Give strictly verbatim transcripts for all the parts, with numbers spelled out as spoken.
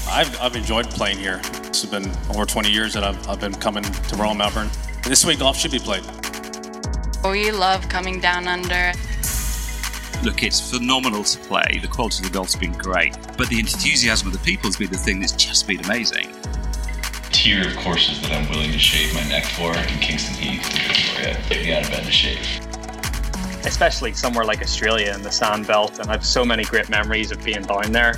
I've, I've enjoyed playing here. This has been over twenty years that I've, I've been coming to Royal Melbourne. This way golf should be played. We love coming down under. Look, it's phenomenal to play. The quality of the golf's been great, but the enthusiasm of the people has been the thing that's just been amazing. Tier of courses that I'm willing to shave my neck for in Kingston Heath and Victoria. Get me out of bed to shave. Especially somewhere like Australia and the Sand Belt, and I have so many great memories of being down there.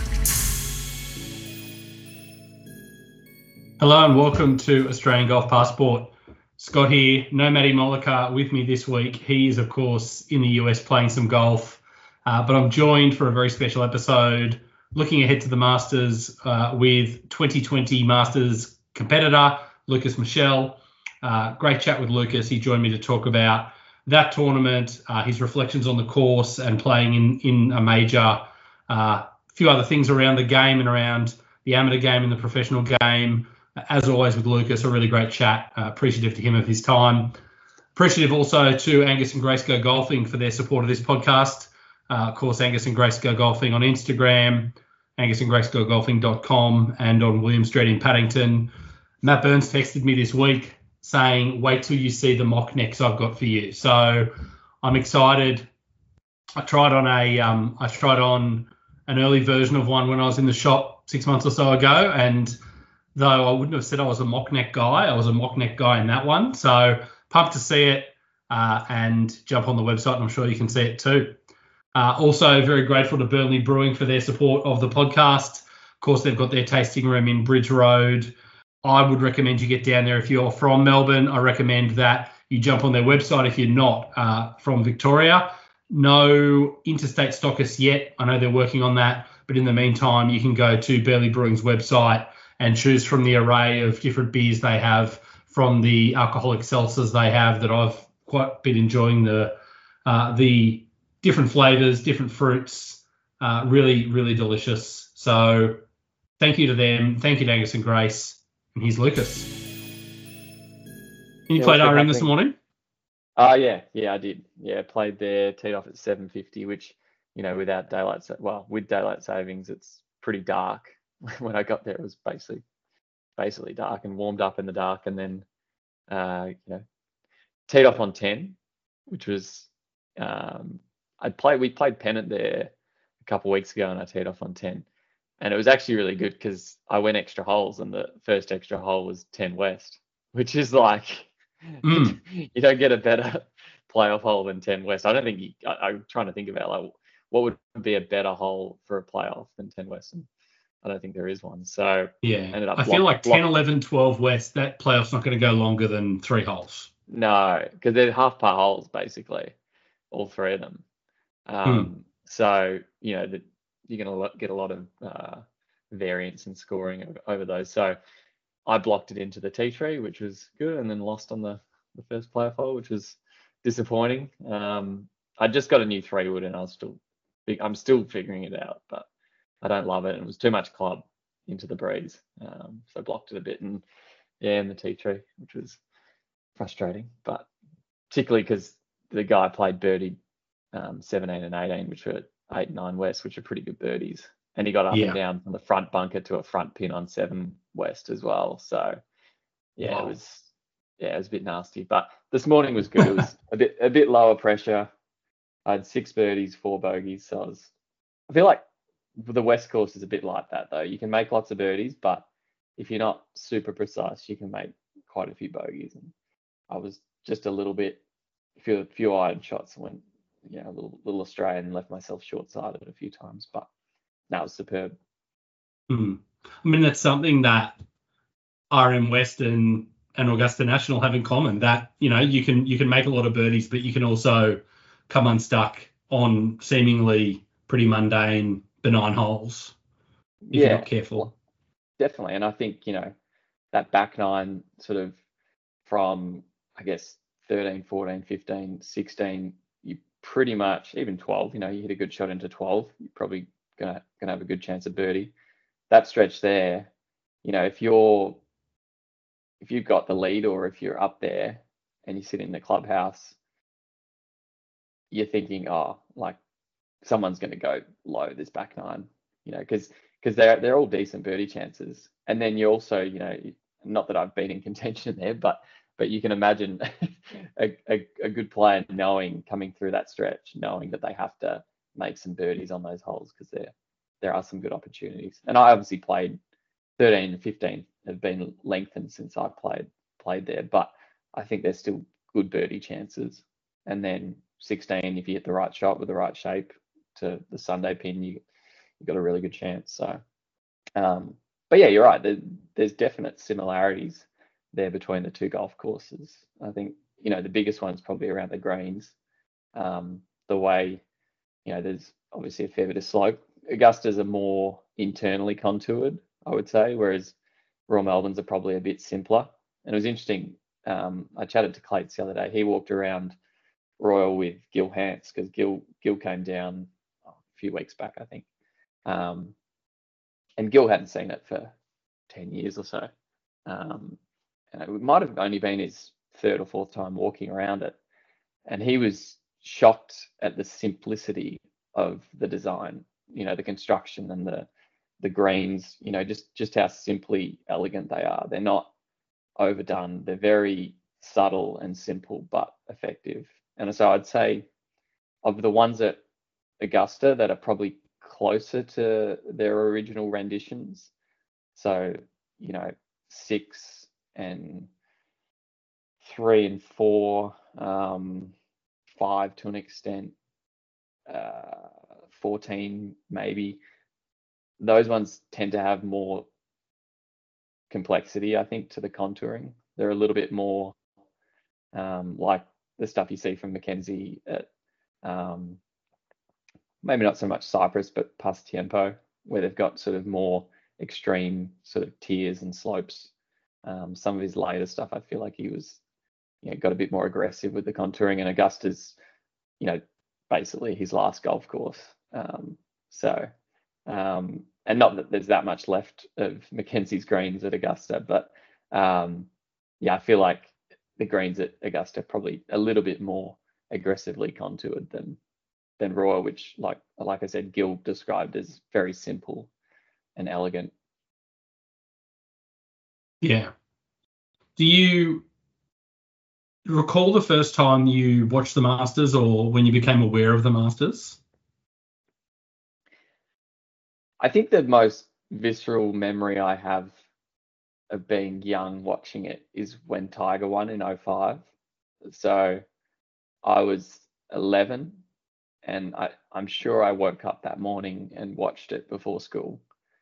Hello and welcome to Australian Golf Passport. Scott here, no Matty Mollica with me this week. He is, of course, in the U S playing some golf, uh, but I'm joined for a very special episode looking ahead to the Masters uh, with twenty twenty Masters competitor, Lucas Michel. Uh, great chat with Lucas. He joined me to talk about that tournament, uh, his reflections on the course and playing in, in a major, a uh, few other things around the game and around the amateur game and the professional game. As always with Lucas, a really great chat. Uh, appreciative to him of his time. Appreciative also to Angus and Grace Go Golfing for their support of this podcast. Uh, of course, Angus and Grace Go Golfing on Instagram, angus and grace go golfing dot com, and on William Street in Paddington. Matt Burns texted me this week saying, wait till you see the mock necks I've got for you. So I'm excited. I tried on a, um, I tried on an early version of one when I was in the shop six months or so ago, and though I wouldn't have said I was a mock neck guy, I was a mock neck guy in that one. So pumped to see it uh, and jump on the website, and I'm sure you can see it too. Uh, also very grateful to Burnley Brewing for their support of the podcast. Of course, they've got their tasting room in Bridge Road. I would recommend you get down there if you're from Melbourne. I recommend that you jump on their website if you're not uh, from Victoria. No interstate stockists yet. I know they're working on that. But in the meantime, you can go to Burnley Brewing's website and choose from the array of different beers they have, from the alcoholic seltzers they have that I've quite been enjoying, the uh, the different flavors, different fruits, uh, really, really delicious. So thank you to them. Thank you to Angus and Grace. And here's Lucas. You yeah, played R M this morning? Oh, uh, yeah. Yeah, I did. Yeah, played there, teed off at seven fifty, which, you know, without daylight, well, with daylight savings, it's pretty dark. When I got there, it was basically basically dark, and warmed up in the dark, and then uh, you know, teed off on ten, which was um, I'd played we played Pennant there a couple of weeks ago, and I teed off on ten, and it was actually really good because I went extra holes, and the first extra hole was ten west, which is like mm. you don't get a better playoff hole than ten west. I don't think you, I, I'm trying to think about like what would be a better hole for a playoff than ten west. And I don't think there is one. So yeah, ended up I feel like ten, eleven, twelve west, that playoff's not going to go longer than three holes. No, because they're half par holes, basically, all three of them. Um, hmm. So, you know, the, you're going to get a lot of uh, variance in scoring over, over those. So I blocked it into the tee tree, which was good, and then lost on the, the first playoff hole, which was disappointing. Um, I just got a new three wood, and I was still, I'm still figuring it out, but I don't love it. It was too much club into the breeze. Um, so I blocked it a bit, and yeah, in the tee tree, which was frustrating, but particularly because the guy played birdie um, seventeen and eighteen, which were eight and nine west, which are pretty good birdies. And he got up yeah. and down from the front bunker to a front pin on seven west as well. So yeah, wow. it was, yeah, it was a bit nasty, but this morning was good. It was a bit, a bit lower pressure. I had six birdies, four bogeys. So I was, I feel like the West Course is a bit like that, though. You can make lots of birdies, but if you're not super precise, you can make quite a few bogeys. And I was just a little bit, a few, few iron shots, and went, you know, a little, little Australian, and left myself short-sided a few times, but that was superb. Mm. I mean, that's something that R M West and, and Augusta National have in common, that, you know, you can you can make a lot of birdies, but you can also come unstuck on seemingly pretty mundane, benign holes if yeah, you're not careful. Definitely. And I think, you know, that back nine sort of from, I guess, thirteen, fourteen, fifteen, sixteen, you pretty much, even twelve, you know, you hit a good shot into twelve, you're probably gonna gonna have a good chance of birdie. That stretch there, you know, if you're if you've got the lead, or if you're up there and you sit in the clubhouse, you're thinking, oh, like someone's going to go low this back nine, you know, because because they're they're all decent birdie chances. And then you also, you know, not that I've been in contention there, but but you can imagine a, a, a good player knowing coming through that stretch, knowing that they have to make some birdies on those holes because there there are some good opportunities. And I obviously played thirteen and fifteen have been lengthened since I played played there, but I think there's still good birdie chances. And then sixteen, if you hit the right shot with the right shape to the Sunday pin, you you've got a really good chance. So, um, but yeah, you're right. There, there's definite similarities there between the two golf courses. I think, you know, the biggest one's probably around the greens. Um, the way, you know, there's obviously a fair bit of slope. Augusta's are more internally contoured, I would say, whereas Royal Melbourne's are probably a bit simpler. And it was interesting. Um, I chatted to Clates the other day. He walked around Royal with Gil Hance because Gil Gil came down a few weeks back, I think. Um, and Gil hadn't seen it for ten years or so. Um, and it might have only been his third or fourth time walking around it. And he was shocked at the simplicity of the design, you know, the construction and the the greens, you know, just, just how simply elegant they are. They're not overdone. They're very subtle and simple, but effective. And so I'd say of the ones at Augusta that are probably closer to their original renditions, so, you know, six and three and four, um, five to an extent, uh, fourteen maybe, those ones tend to have more complexity, I think, to the contouring. They're a little bit more um, like the stuff you see from Mackenzie at um, maybe not so much Cypress, but Pas Tiempo, where they've got sort of more extreme sort of tiers and slopes. Um, some of his later stuff, I feel like he was, you know, got a bit more aggressive with the contouring, and Augusta's, you know, basically his last golf course. Um, so, um, and not that there's that much left of Mackenzie's greens at Augusta, but um, yeah, I feel like the greens at Augusta are probably a little bit more aggressively contoured than than Royal, which, like like I said, Gil described as very simple and elegant. Yeah. Do you recall the first time you watched the Masters, or when you became aware of the Masters? I think the most visceral memory I have of being young watching it is when Tiger won in oh five. So I was eleven, and I, I'm sure I woke up that morning and watched it before school.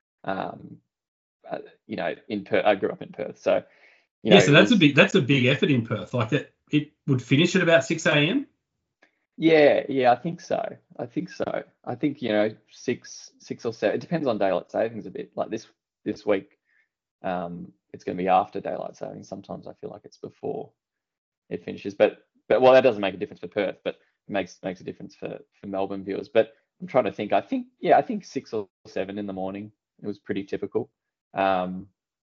Um, uh, you know, in Perth, I grew up in Perth, so you know, yeah. So that's was, a big that's a big effort in Perth. Like it, it would finish at about six a.m. Yeah, yeah, I think so. I think so. I think, you know, six, six or seven. It depends on daylight savings a bit. Like this, this week, um, it's going to be after daylight savings. Sometimes I feel like it's before it finishes. But, but well, that doesn't make a difference for Perth, but it makes makes a difference for for Melbourne viewers. But I'm trying to think. I think, yeah, I think six or seven in the morning. It was pretty typical. Um,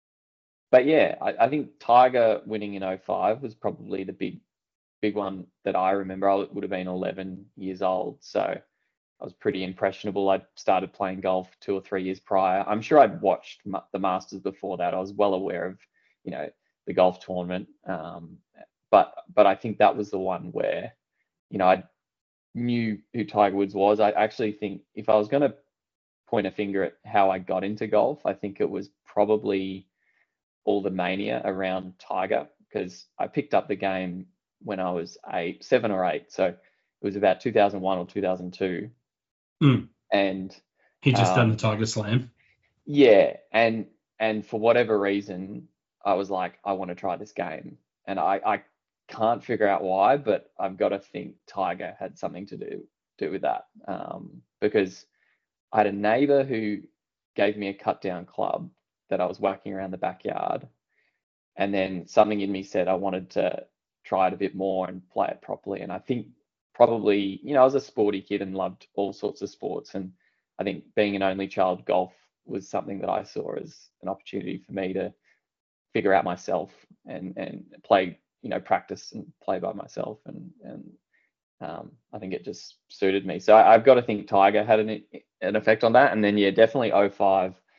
but yeah, I, I think Tiger winning in oh five was probably the big. big one that I remember. I would have been eleven years old, so I was pretty impressionable. I started playing golf two or three years prior. I'm sure I'd watched the Masters before that. I was well aware of, you know, the golf tournament, um, but but I think that was the one where, you know, I knew who Tiger Woods was. I actually think if I was going to point a finger at how I got into golf, I think it was probably all the mania around Tiger, because I picked up the game when I was eight, seven or eight. So it was about two thousand one or two thousand two. Mm. And he just um, done the Tiger Slam. Yeah. And, and for whatever reason, I was like, I want to try this game. And I, I can't figure out why, but I've got to think Tiger had something to do, do with that. Um, because I had a neighbor who gave me a cut down club that I was whacking around the backyard. And then something in me said I wanted to try it a bit more and play it properly. And I think probably, you know, I was a sporty kid and loved all sorts of sports. And I think being an only child, golf was something that I saw as an opportunity for me to figure out myself and, and play, you know, practice and play by myself. And, and um, I think it just suited me. So I, I've got to think Tiger had an, an effect on that. And then, yeah, definitely oh five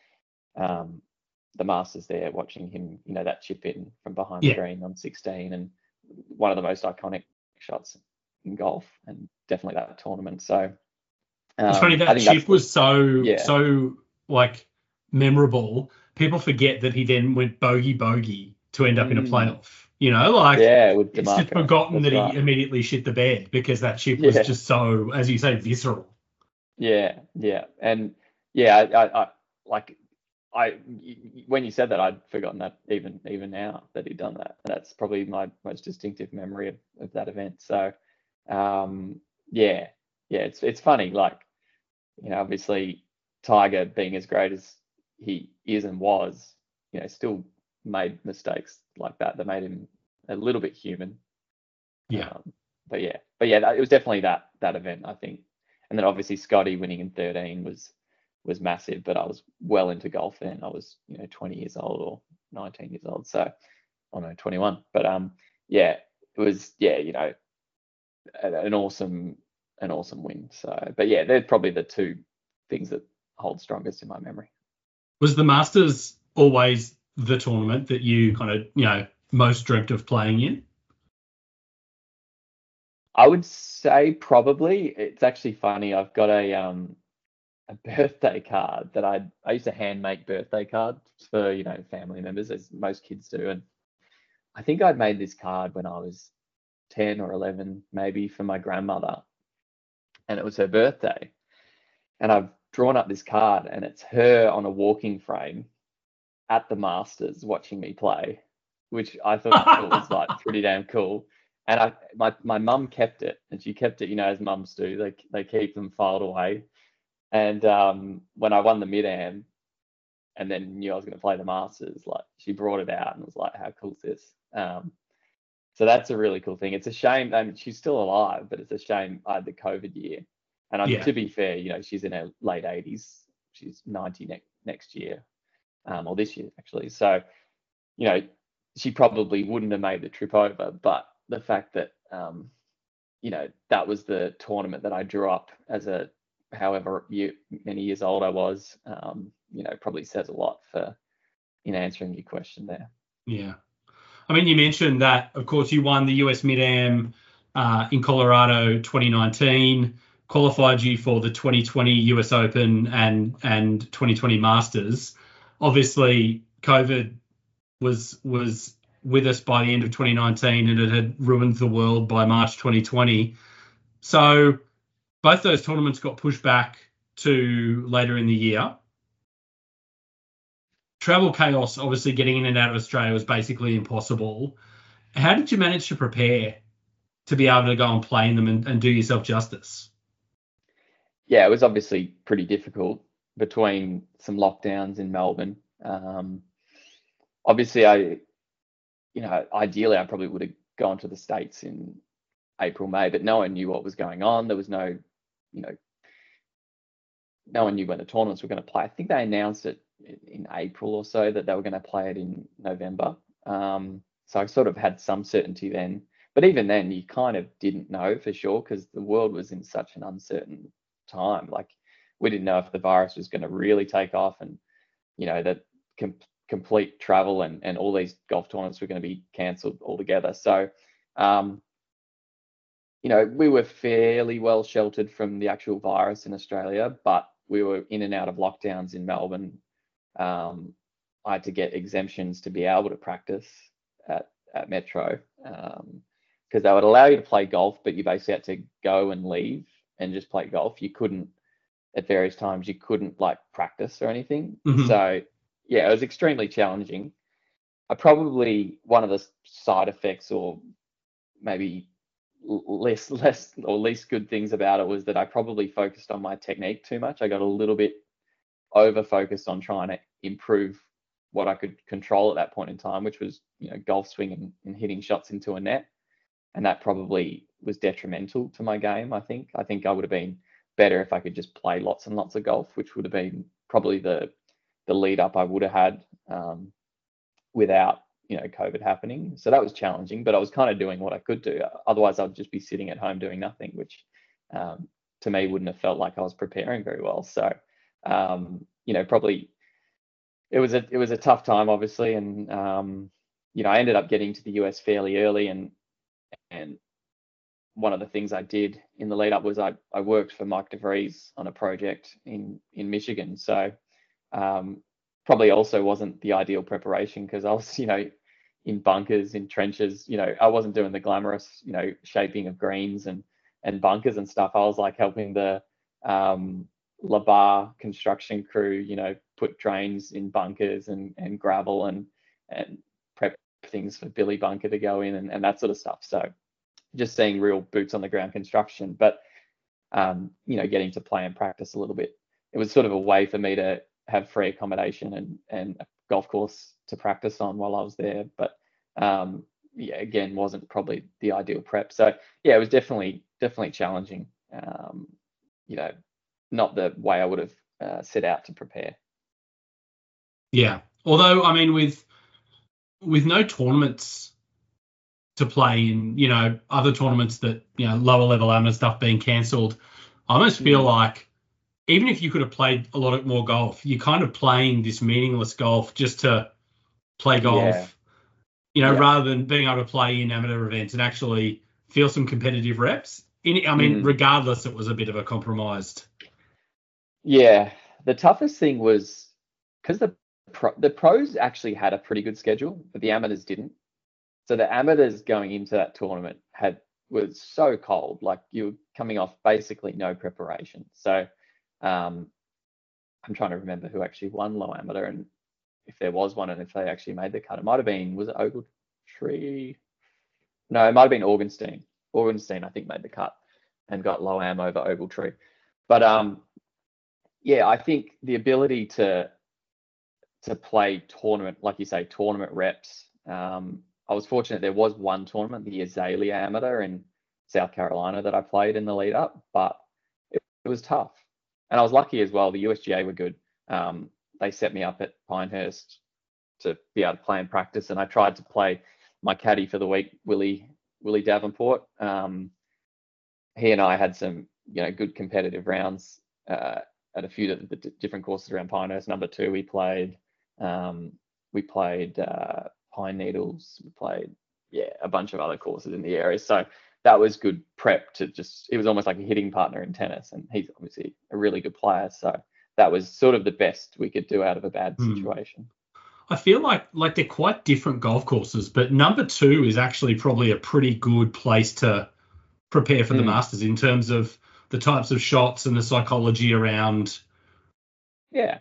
um, the Masters there, watching him, you know, that chip in from behind Yeah. the green on sixteen, and one of the most iconic shots in golf, and definitely that tournament. So um, It's funny I that think chip that's the- was so yeah. so like memorable. People forget that he then went bogey bogey to end up in a Mm. playoff. You know, like yeah, with it's just DeMarco. forgotten That's that right. he immediately shit the bed because that chip was Yeah. just so, as you say, visceral. Yeah, yeah, and yeah, I, I, I like, I when you said that, I'd forgotten that even even now that he'd done that. That's probably my most distinctive memory of, of that event. So, um, yeah, yeah, it's it's funny, like, you know, obviously Tiger being as great as he is and was, you know, still made mistakes like that that made him a little bit human. Yeah. Um, but yeah, but yeah, that, it was definitely that that event, I think. And then obviously Scotty winning in thirteen was was massive, but I was well into golf then. I was, you know, twenty years old or nineteen years old. So, oh no, twenty-one. But um, yeah, it was, yeah, you know, an awesome, an awesome win. So, but yeah, they're probably the two things that hold strongest in my memory. Was the Masters always the tournament that you kind of, you know, most dreamt of playing in? I would say probably. It's actually funny. I've got a um a birthday card that I I used to hand make birthday cards for, you know, family members, as most kids do, and I think I'd made this card when I was ten or eleven, maybe, for my grandmother, and it was her birthday, and I've drawn up this card, and it's her on a walking frame at the Masters watching me play, which I thought was like pretty damn cool. And I, my my mum kept it, and she kept it, you know, as mums do. They they keep them filed away. And um, when I won the Mid-Am, and then knew I was going to play the Masters, like, she brought it out and was like, "How cool is this?" Um, so that's a really cool thing. It's a shame. I mean, she's still alive, but it's a shame I had the COVID year. And I'm, Yeah. to be fair, you know, she's in her late eighties. She's ninety ne- next year, um, or this year actually. So, you know, she probably wouldn't have made the trip over, but the fact that, um, you know, that was the tournament that I drew up as a, however year, many years old I was, um, you know, probably says a lot for, in answering your question there. Yeah. I mean, you mentioned that, of course, you won the U S Mid-Am uh, in Colorado twenty nineteen, qualified you for the twenty twenty U S Open and and twenty twenty Masters. Obviously, COVID was was with us by the end of twenty nineteen, and it had ruined the world by March twenty twenty. So both those tournaments got pushed back to later in the year. Travel chaos, obviously getting in and out of Australia was basically impossible. How did you manage to prepare to be able to go and play in them and, and do yourself justice? Yeah, it was obviously pretty difficult between some lockdowns in Melbourne. Um, obviously, I, you know, ideally I probably would have gone to the States in April, May, but no one knew what was going on. There was no, you know, no one knew when the tournaments were going to play. I think they announced it in April or so that they were going to play it in November. Um, so I sort of had some certainty then. But even then, you kind of didn't know for sure because the world was in such an uncertain time. Like, we didn't know if the virus was going to really take off, and, you know, that com- complete travel and, and all these golf tournaments were going to be cancelled altogether. So, um, you know, we were fairly well sheltered from the actual virus in Australia, but we were in and out of lockdowns in Melbourne. Um, I had to get exemptions to be able to practice at, at Metro, um, because they would allow you to play golf, but you basically had to go and leave and just play golf. You couldn't, at various times, you couldn't like practice or anything. Mhm. So yeah, it was extremely challenging. I probably, one of the side effects, or maybe less less or least good things about it, was that I probably focused on my technique too much. I got a little bit over focused on trying to improve what I could control at that point in time, which was, you know, golf swing and, and hitting shots into a net. And that probably was detrimental to my game. I think I think I would have been better if I could just play lots and lots of golf, which would have been probably the the lead up I would have had, um, without, you know, COVID happening. So that was challenging, but I was kind of doing what I could do. Otherwise, I'd just be sitting at home doing nothing, which, um, to me, wouldn't have felt like I was preparing very well. So, um, you know, probably it was a it was a tough time, obviously, and um, you know, I ended up getting to the U S fairly early, and and one of the things I did in the lead up was I, I worked for Mike DeVries on a project in in Michigan. So um, probably also wasn't the ideal preparation, because I was, you know, in bunkers, in trenches. You know, I wasn't doing the glamorous, you know, shaping of greens and and bunkers and stuff. I was like helping the um, Labar construction crew, you know, put drains in bunkers and and gravel and and prep things for Billy Bunker to go in and, and that sort of stuff. So just seeing real boots on the ground construction, but um, you know, getting to play and practice a little bit. It was sort of a way for me to have free accommodation and and a golf course to practice on while I was there. But um, yeah, again, wasn't probably the ideal prep. So yeah, it was definitely definitely challenging. Um, you know, not the way I would have uh, set out to prepare. Yeah, although I mean, with with no tournaments to play in, you know, other tournaments that, you know, lower level amateur stuff being cancelled, I almost feel mm. like even if you could have played a lot more golf, you're kind of playing this meaningless golf just to play golf, yeah. you know, yeah. rather than being able to play in amateur events and actually feel some competitive reps. In, I mean, mm. regardless, it was a bit of a compromised. Yeah, the toughest thing was because the pro, the pros actually had a pretty good schedule, but the amateurs didn't. So the amateurs going into that tournament had was so cold, like you were coming off basically no preparation. So um, I'm trying to remember who actually won low amateur and if there was one and if they actually made the cut. It might have been, was it Ogletree? No, it might have been Augenstein. Augenstein, I think, made the cut and got low am over Ogletree. But um, yeah, I think the ability to to play tournament, like you say, tournament reps. Um, I was fortunate there was one tournament, the Azalea Amateur in South Carolina, that I played in the lead up, but it, it was tough. And I was lucky as well. The U S G A were good. Um, they set me up at Pinehurst to be able to play and practice. And I tried to play my caddy for the week, Willie Willie Davenport. Um, he and I had some, you know, good competitive rounds uh, at a few of the d- different courses around Pinehurst. Number two, we played. Um, we played. Uh, Pine Needles, we played, yeah, a bunch of other courses in the area. So that was good prep to just, it was almost like a hitting partner in tennis. And he's obviously a really good player. So that was sort of the best we could do out of a bad situation. I feel like like they're quite different golf courses, but number two is actually probably a pretty good place to prepare for mm. the Masters in terms of the types of shots and the psychology around. Yeah.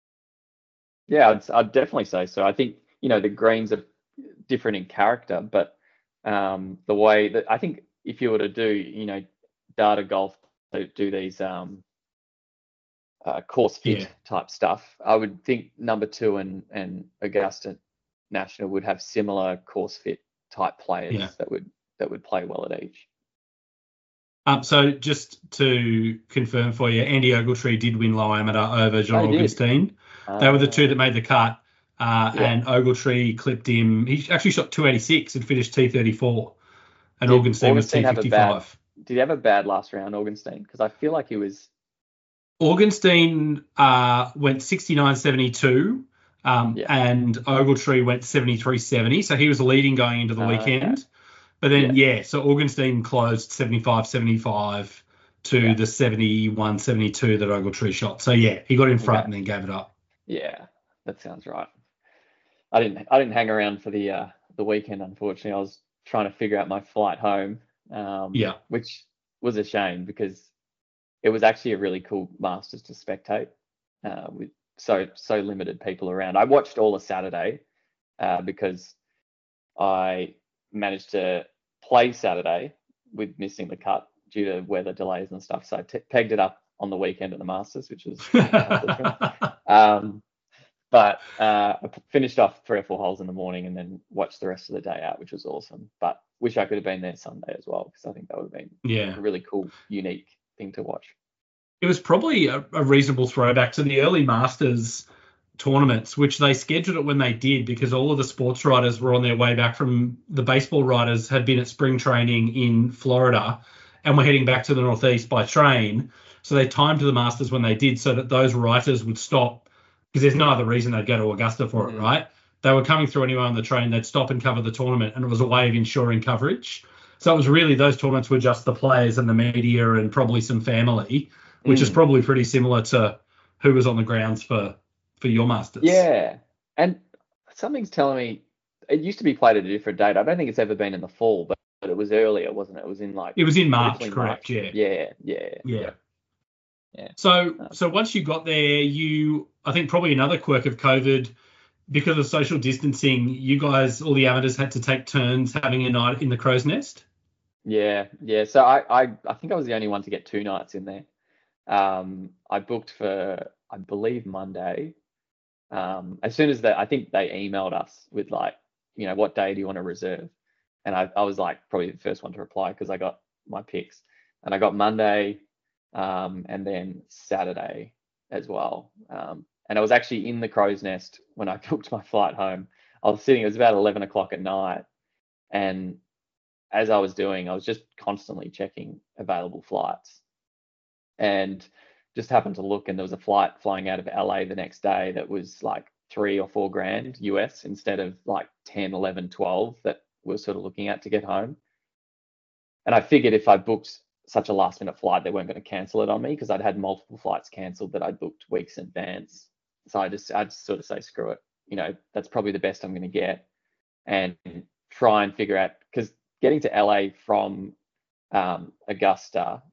Yeah, I'd, I'd definitely say so. I think, you know, the greens are different in character, but um, the way that I think if you were to do, you know, data golf, do these um, uh, course fit yeah. type stuff, I would think number two and, and Augusta National would have similar course fit type players yeah. that would that would play well at each. Um, so just to confirm for you, Andy Ogletree did win low amateur over John oh, Augenstein. Uh, they were the two that made the cut. Uh, yeah. And Ogletree clipped him. He actually shot two eighty-six and finished T thirty-four. And did Augenstein was T fifty-five. Bad, did he have a bad last round, Augenstein? Because I feel like he was. Augenstein uh, went sixty-nine seventy-two, um, yeah. and Ogletree went seventy-three seventy. So he was leading going into the uh, weekend. Okay. But then, yeah. yeah, so Augenstein closed seventy-five seventy-five to yeah. the seventy-one seventy-two that Ogletree shot. So, yeah, he got in front okay. and then gave it up. Yeah, that sounds right. I didn't I didn't hang around for the uh, the weekend, unfortunately. I was trying to figure out my flight home, um, yeah, which was a shame because it was actually a really cool Masters to spectate uh, with so so limited people around. I watched all of Saturday uh, because I managed to play Saturday with missing the cut due to weather delays and stuff. So I t- pegged it up on the weekend at the Masters, which was um, But uh, I finished off three or four holes in the morning and then watched the rest of the day out, which was awesome. But wish I could have been there Sunday as well, because I think that would have been yeah. a really cool, unique thing to watch. It was probably a, a reasonable throwback to the early Masters tournaments, which they scheduled it when they did because all of the sports writers were on their way back from the baseball writers had been at spring training in Florida and were heading back to the Northeast by train. So they timed the Masters when they did so that those writers would stop because there's no other reason they'd go to Augusta for Mm-hmm. it, right? They were coming through anywhere on the train, they'd stop and cover the tournament, and it was a way of ensuring coverage. So it was really, those tournaments were just the players and the media and probably some family, which Mm. is probably pretty similar to who was on the grounds for, for your Masters. Yeah. And something's telling me it used to be played at a different date. I don't think it's ever been in the fall, but, but it was earlier, wasn't it? It was in like It was in March, between correct? Yeah. Yeah, yeah, Yeah. Yeah. So, so once you got there, you, I think probably another quirk of COVID, because of social distancing, you guys, all the amateurs, had to take turns having a night in the Crow's Nest. Yeah, yeah. So I, I, I think I was the only one to get two nights in there. Um, I booked for, I believe, Monday. Um, as soon as they, I think they emailed us with like, you know, what day do you want to reserve? And I, I was like probably the first one to reply because I got my picks, and I got Monday, um, and then Saturday as well. Um, and I was actually in the Crow's Nest when I booked my flight home. I was sitting, it was about eleven o'clock at night, and as I was doing, I was just constantly checking available flights, and just happened to look, and there was a flight flying out of L A the next day that was like three or four grand U S instead of like ten, eleven, twelve that we're sort of looking at to get home. And I figured if I booked such a last minute flight, they weren't going to cancel it on me, because I'd had multiple flights cancelled that I'd booked weeks in advance. So I just, I'd sort of say, screw it. You know, that's probably the best I'm going to get, and try and figure out, because getting to L A from um, Augusta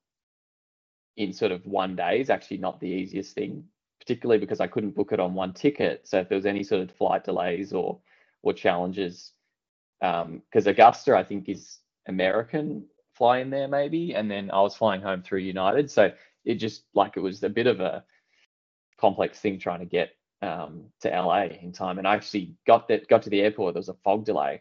in sort of one day is actually not the easiest thing, particularly because I couldn't book it on one ticket. So if there was any sort of flight delays or or challenges, because um, Augusta, I think, is American fly in there maybe, and then I was flying home through United. So it just, like, it was a bit of a complex thing trying to get um, to L A in time. And I actually got that, got to the airport, there was a fog delay.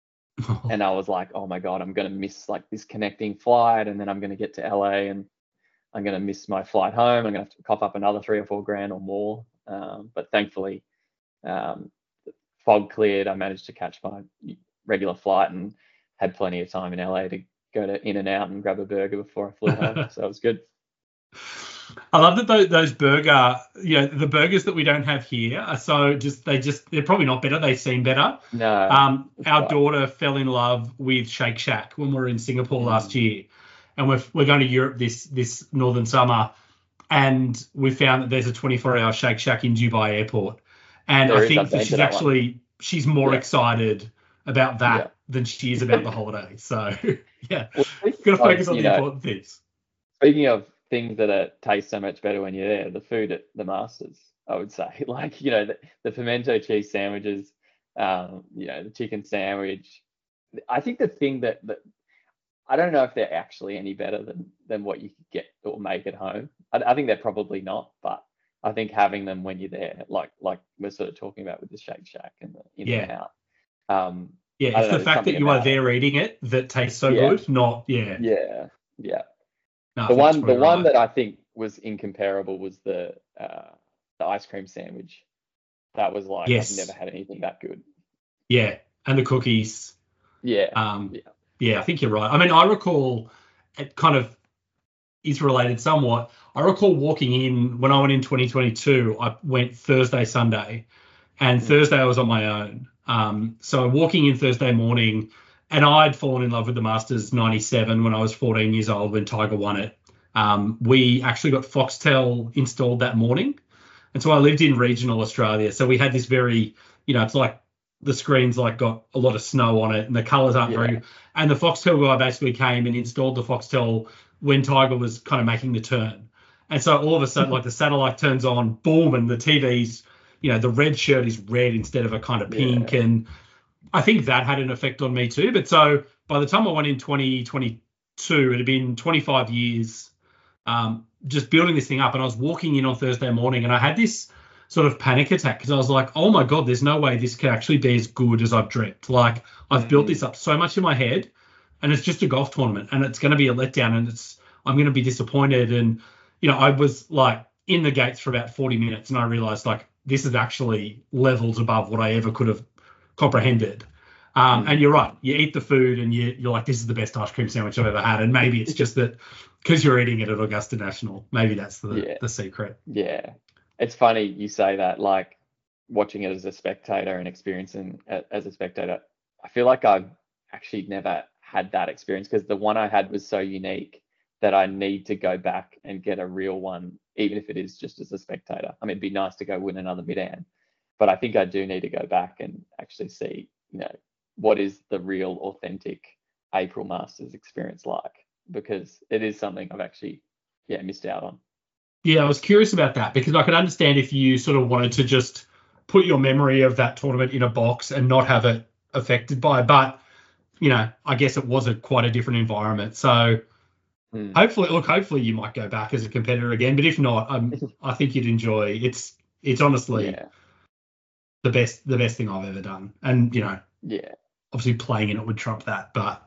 And I was like, oh my God, I'm going to miss like this connecting flight, and then I'm going to get to L A and I'm going to miss my flight home. I'm going to have to cough up another three or four grand or more. Um, but thankfully, um, the fog cleared. I managed to catch my regular flight and had plenty of time in L A to go to In-N-Out and grab a burger before I flew home. So it was good. I love that those, those burger, you know, the burgers that we don't have here are so just, they just, they're probably not better. They seem better. No. Um, our right. daughter fell in love with Shake Shack when we were in Singapore mm. last year, and we're, we're going to Europe this, this northern summer. And we found that there's a twenty-four hour Shake Shack in Dubai airport. And there I think that that she's actually, one. she's more yeah. excited about that yeah. than she is about the holiday. So yeah, well, got to focus on the know, important things. Speaking of things that are, taste so much better when you're there, the food at the Masters, I would say, like, you know, the, the pimento cheese sandwiches, um, you know, the chicken sandwich. I think the thing that, that I don't know if they're actually any better than than what you could get or make at home. I, I think they're probably not, but I think having them when you're there, like like we're sort of talking about with the Shake Shack and the in yeah. and out. Um, yeah, it's know, the fact that you are there it. eating it that tastes so yeah. good. Not yeah, yeah, yeah. No, the one, the right. one that I think was incomparable was the uh, the ice cream sandwich. That was like yes. I've never had anything that good. Yeah, and the cookies. Yeah. Um, yeah. Yeah, I think you're right. I mean, I recall it kind of is related somewhat. I recall walking in when I went in twenty twenty-two. I went Thursday, Sunday, and mm-hmm. Thursday I was on my own. Um, so walking in Thursday morning. And I'd fallen in love with the Masters ninety-seven when I was fourteen years old when Tiger won it. Um, we actually got Foxtel installed that morning. And so I lived in regional Australia. So we had this very, you know, it's like the screen's like got a lot of snow on it and the colours aren't yeah. very. And the Foxtel guy basically came and installed the Foxtel when Tiger was kind of making the turn. And so all of a sudden, like the satellite turns on, boom, and the T V's, you know, the red shirt is red instead of a kind of pink. Yeah. And I think that had an effect on me too. But so by the time I went in twenty twenty-two, it had been twenty-five years um, just building this thing up. And I was walking in on Thursday morning and I had this sort of panic attack because I was like, oh my God, there's no way this can actually be as good as I've dreamt. Like I've mm-hmm. built this up so much in my head and it's just a golf tournament and it's going to be a letdown and it's I'm going to be disappointed. And, you know, I was like in the gates for about forty minutes and I realized like this is actually levels above what I ever could have comprehended. Um, mm. And you're right. You eat the food and you, you're like, this is the best ice cream sandwich I've ever had. And maybe it's just that because you're eating it at Augusta National, maybe that's the, yeah. the secret. Yeah. it's funny you say that, like watching it as a spectator and experiencing it as a spectator. I feel like I've actually never had that experience because the one I had was so unique that I need to go back and get a real one, even if it is just as a spectator. I mean, it'd be nice to go win another Mid-Am, but I think I do need to go back and actually see, you know, what is the real authentic April Masters experience like, because it is something I've actually, yeah, missed out on. Yeah, I was curious about that because I could understand if you sort of wanted to just put your memory of that tournament in a box and not have it affected by it. But, you know, I guess it was a quite a different environment. So hmm. hopefully, look, hopefully you might go back as a competitor again. But if not, um, I think you'd enjoy. It's it's honestly yeah. the best the best thing I've ever done. And, you know, yeah, obviously playing in it would trump that. But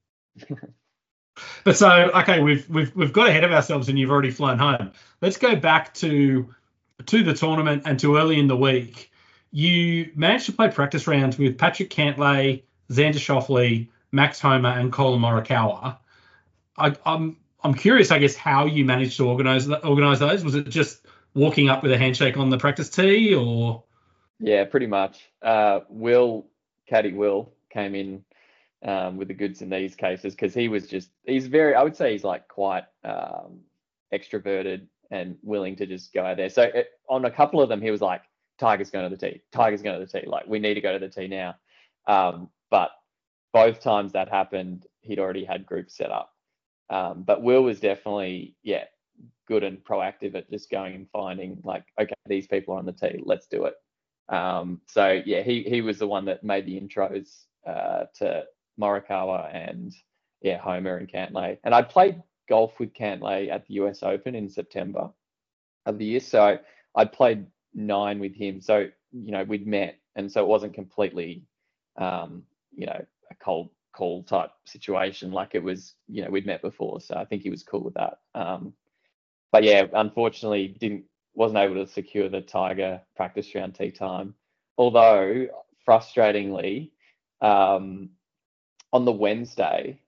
but so, OK, we've we've we've got ahead of ourselves and you've already flown home. Let's go back to to the tournament and to early in the week. You managed to play practice rounds with Patrick Cantlay, Xander Schauffele, Max Homa, and Colin Morikawa. I, I'm I'm curious, I guess, how you managed to organise organise those. Was it just walking up with a handshake on the practice tee, or? Yeah, pretty much. Uh, Will, Caddy Will, came in um, with the goods in these cases because he was just he's very I would say he's like quite um, extroverted and willing to just go out there. So it, on a couple of them, he was like, Tiger's going to the tee. Tiger's going to the tee. Like, we need to go to the tee now. Um, but both times that happened, he'd already had groups set up. Um, but Will was definitely, yeah, good and proactive at just going and finding, like, okay, these people are on the tee. Let's do it. Um, so, yeah, he he was the one that made the intros uh, to Morikawa and, yeah, Homa and Cantlay. And I played golf with Cantlay at the U S Open in September of the year. So I played nine with him, so you know we'd met, and so it wasn't completely um you know a cold call type situation. Like, it was, you know we'd met before, so I think he was cool with that. Um but yeah, unfortunately didn't wasn't able to secure the Tiger practice round tee time, although frustratingly um on the Wednesday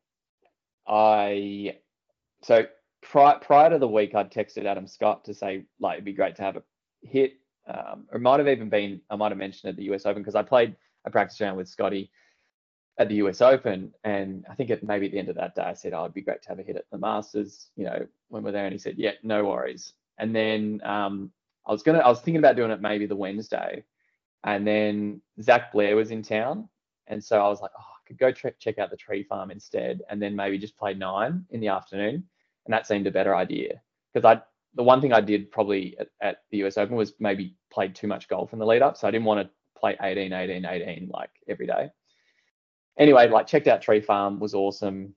I so prior, prior to the week I'd texted Adam Scott to say, like, it'd be great to have a hit. Um, or it might have even been, I might have mentioned at the U S Open, because I played a practice round with Scotty at the U S Open, and I think at maybe at the end of that day I said, oh, it'd be great to have a hit at the Masters, you know, when we're there. And he said, yeah, no worries. And then um, I was gonna, I was thinking about doing it maybe the Wednesday, and then Zach Blair was in town, and so I was like, oh, I could go tre- check out the tree farm instead, and then maybe just play nine in the afternoon, and that seemed a better idea because I. The one thing I did probably at, at the U S Open was maybe played too much golf in the lead up. So I didn't want to play eighteen, eighteen, eighteen like every day. Anyway, like checked out Tree Farm, was awesome.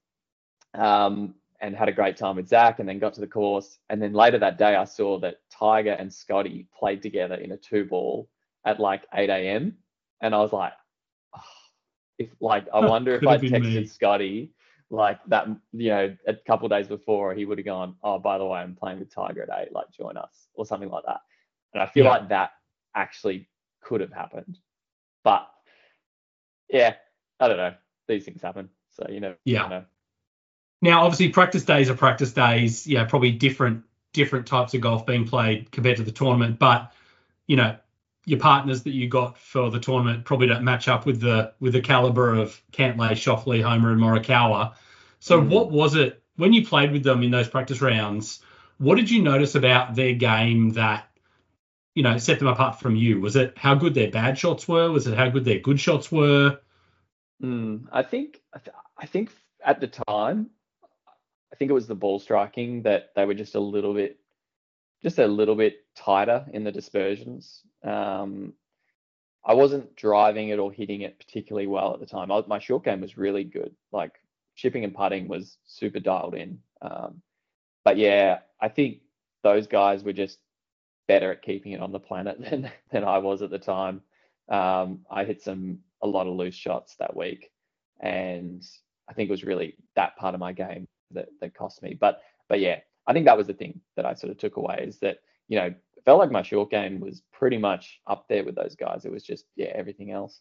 Um, and had a great time with Zach, and then got to the course. And then later that day, I saw that Tiger and Scotty played together in a two ball at like eight a.m. And I was like, oh, if like, I wonder if I texted me. Scotty like that, you know, a couple of days before, he would have gone, oh, by the way, I'm playing with Tiger at eight, like join us, or something like that. And I feel yeah. like that actually could have happened. But yeah, I don't know. These things happen. So, you know, yeah. You know. Now, obviously, practice days are practice days. Yeah, probably different different types of golf being played compared to the tournament. But, you know, your partners that you got for the tournament probably don't match up with the with the caliber of Cantlay, Schauffele, Homa, and Morikawa. So mm. what was it when you played with them in those practice rounds? What did you notice about their game that, you know, set them apart from you? Was it how good their bad shots were? Was it how good their good shots were? Mm, I think I think at the time, I think it was the ball striking that they were just a little bit, just a little bit tighter in the dispersions. Um, I wasn't driving it or hitting it particularly well at the time. I, my short game was really good. Like chipping and putting was super dialed in. Um, but yeah, I think those guys were just better at keeping it on the planet than than I was at the time. Um, I hit some a lot of loose shots that week, and I think it was really that part of my game that that cost me. But but yeah, I think that was the thing that I sort of took away, is that, you know, it felt like my short game was pretty much up there with those guys. It was just, yeah, everything else.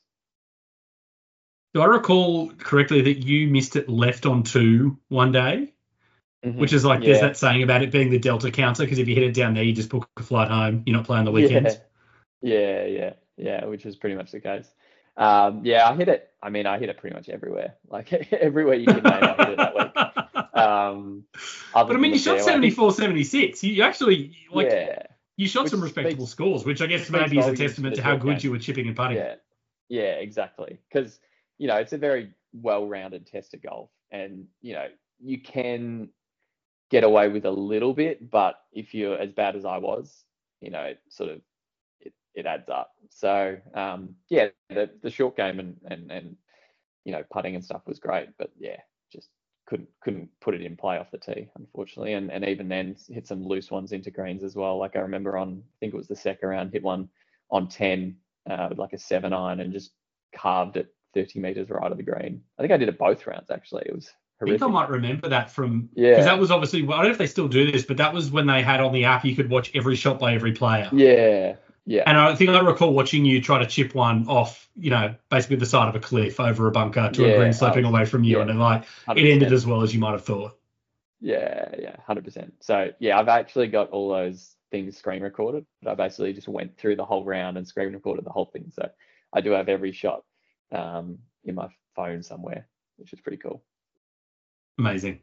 Do I recall correctly that you missed it left on two one day? Mhm. which is like Yeah. there's that saying about it being the Delta counter, because if you hit it down there, you just book a flight home. You're not playing the weekends. Yeah, yeah, yeah, yeah, which is pretty much the case. Um, yeah, I hit it. I mean, I hit it pretty much everywhere. Like everywhere you can name, I hit it that week. Um, other But I mean, than you the shot fairway. seventy-four, seventy-six. You, you actually like Yeah, you shot Which some respectable speaks- scores, which I guess speaks maybe is a volumes for testament the to how short good game. you were chipping and putting. yeah, yeah, exactly. Because you know it's a very well-rounded test of golf, and you know you can get away with a little bit, but if you're as bad as I was, you know, it sort of it, it adds up. So um, yeah, the the short game and and and you know putting and stuff was great, but yeah, just couldn't couldn't put it in play off the tee, unfortunately, and and even then hit some loose ones into greens as well. Like I remember on I think it was the second round, hit one on ten uh, with like a seven iron and just carved it thirty meters right of the green. I think I did it both rounds actually. It was I think horrific. I might remember that from Yeah. because that was obviously I don't know if they still do this, but that was when they had on the app you could watch every shot by every player. Yeah, yeah, And I think I recall watching you try to chip one off, you know, basically the side of a cliff over a bunker to Yeah, a green I sloping was- away from you, yeah, and then like one it hundred ended percent. as well as you might have thought. Yeah, yeah, one hundred percent. So yeah, I've actually got all those things screen recorded, but I basically just went through the whole round and screen recorded the whole thing. So I do have every shot um, in my phone somewhere, which is pretty cool. Amazing.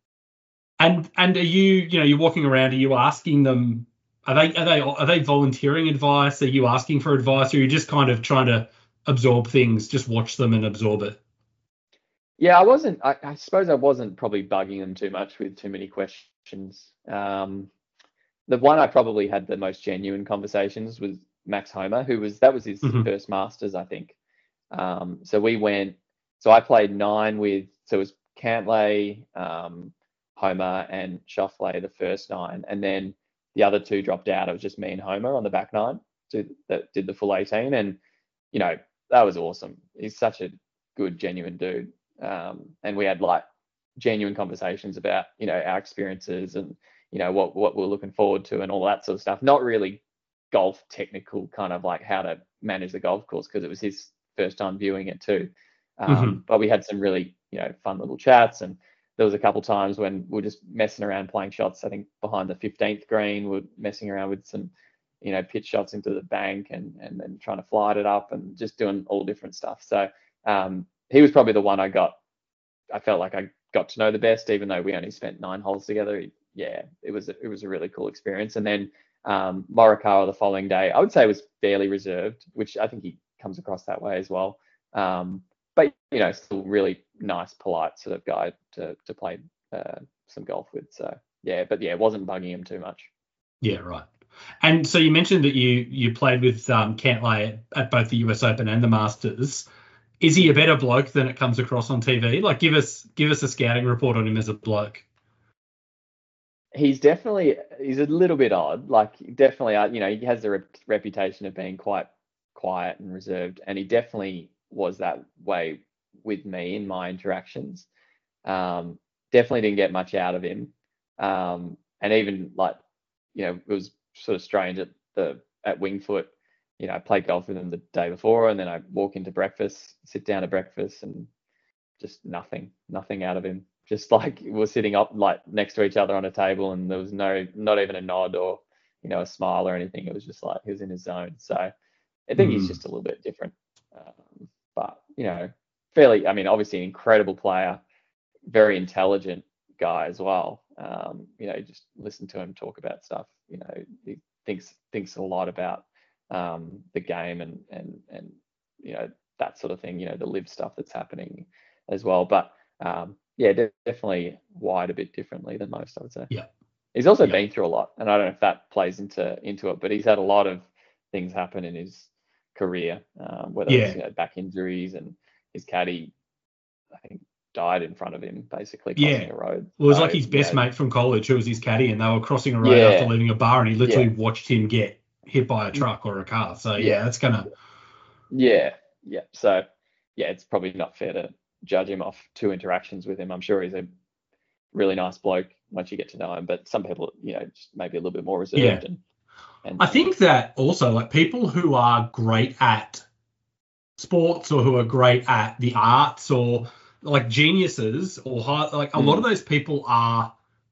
And and are you, you know, you're walking around, are you asking them, are they are they are they volunteering advice? Are you asking for advice, or are you just kind of trying to absorb things, just watch them and absorb it? Yeah, I wasn't. I, I suppose I wasn't probably bugging them too much with too many questions. Um, the one I probably had the most genuine conversations was Max Homer, who was that was his Mhm. first Masters, I think. Um, so we went. So I played nine with. So it was Cantlay, um, Homer, and Schauffele the first nine, and then the other two dropped out. It was just me and Homer on the back nine to, that did the full eighteen, and you know that was awesome. He's such a good, genuine dude. Um, and we had like genuine conversations about you know our experiences and you know what what we're looking forward to and all that sort of stuff. Not really golf technical kind of like how to manage the golf course because it was his first time viewing it too. Um, Mhm. But we had some really you know fun little chats, and there was a couple times when we were just messing around playing shots. I think behind the fifteenth green, we're messing around with some you know pitch shots into the bank and and then trying to flight it up and just doing all different stuff. So um, he was probably the one I got. I felt like I got to know the best, even though we only spent nine holes together. Yeah, it was a, it was a really cool experience. And then um, Morikawa the following day, I would say was fairly reserved, which I think he comes across that way as well. Um, but you know, still really nice, polite sort of guy to to play uh, some golf with. So yeah, but yeah, it wasn't bugging him too much. Yeah, right. And so you mentioned that you you played with um, Cantlay at, at both the U S Open and the Masters. Is he a better bloke than it comes across on T V? Like, give us give us a scouting report on him as a bloke. He's definitely he's a little bit odd. Like definitely, uh, you know, he has the rep- reputation of being quite quiet and reserved, and he definitely was that way with me in my interactions. Um, definitely didn't get much out of him, um, and even like, you know, it was sort of strange at the at Wingfoot. You know, I played golf with him the day before, and then I walk into breakfast, sit down to breakfast, and just nothing, nothing out of him. Just like we're sitting up like next to each other on a table, and there was no, not even a nod or you know a smile or anything. It was just like he was in his zone. So I think he's Mm. just a little bit different. Um, but you know, fairly. I mean, obviously an incredible player, very intelligent guy as well. Um, you know, just listen to him talk about stuff. You know, he thinks thinks a lot about um, the game and and and you know that sort of thing. You know, the live stuff that's happening as well. But um, yeah, de- definitely wired a bit differently than most, I would say. Yeah. He's also Yeah. been through a lot, and I don't know if that plays into into it, but he's had a lot of things happen in his career, um, whether Yeah. it's you know back injuries and his caddy, I think, died in front of him basically Yeah. crossing a road. Well, it was So, like his you best know, mate from college who was his caddy, and they were crossing a road Yeah. after leaving a bar, and he literally Yeah. watched him get hit by a truck or a car. So yeah, Yeah. that's gonna. Yeah, yeah. So yeah, it's probably not fair to judge him off two interactions with him. I'm sure he's a really nice bloke once you get to know him, but some people, you know, just maybe a little bit more reserved. Yeah. And, and I think that also like people who are great at sports or who are great at the arts or like geniuses or high, like a lot of those people are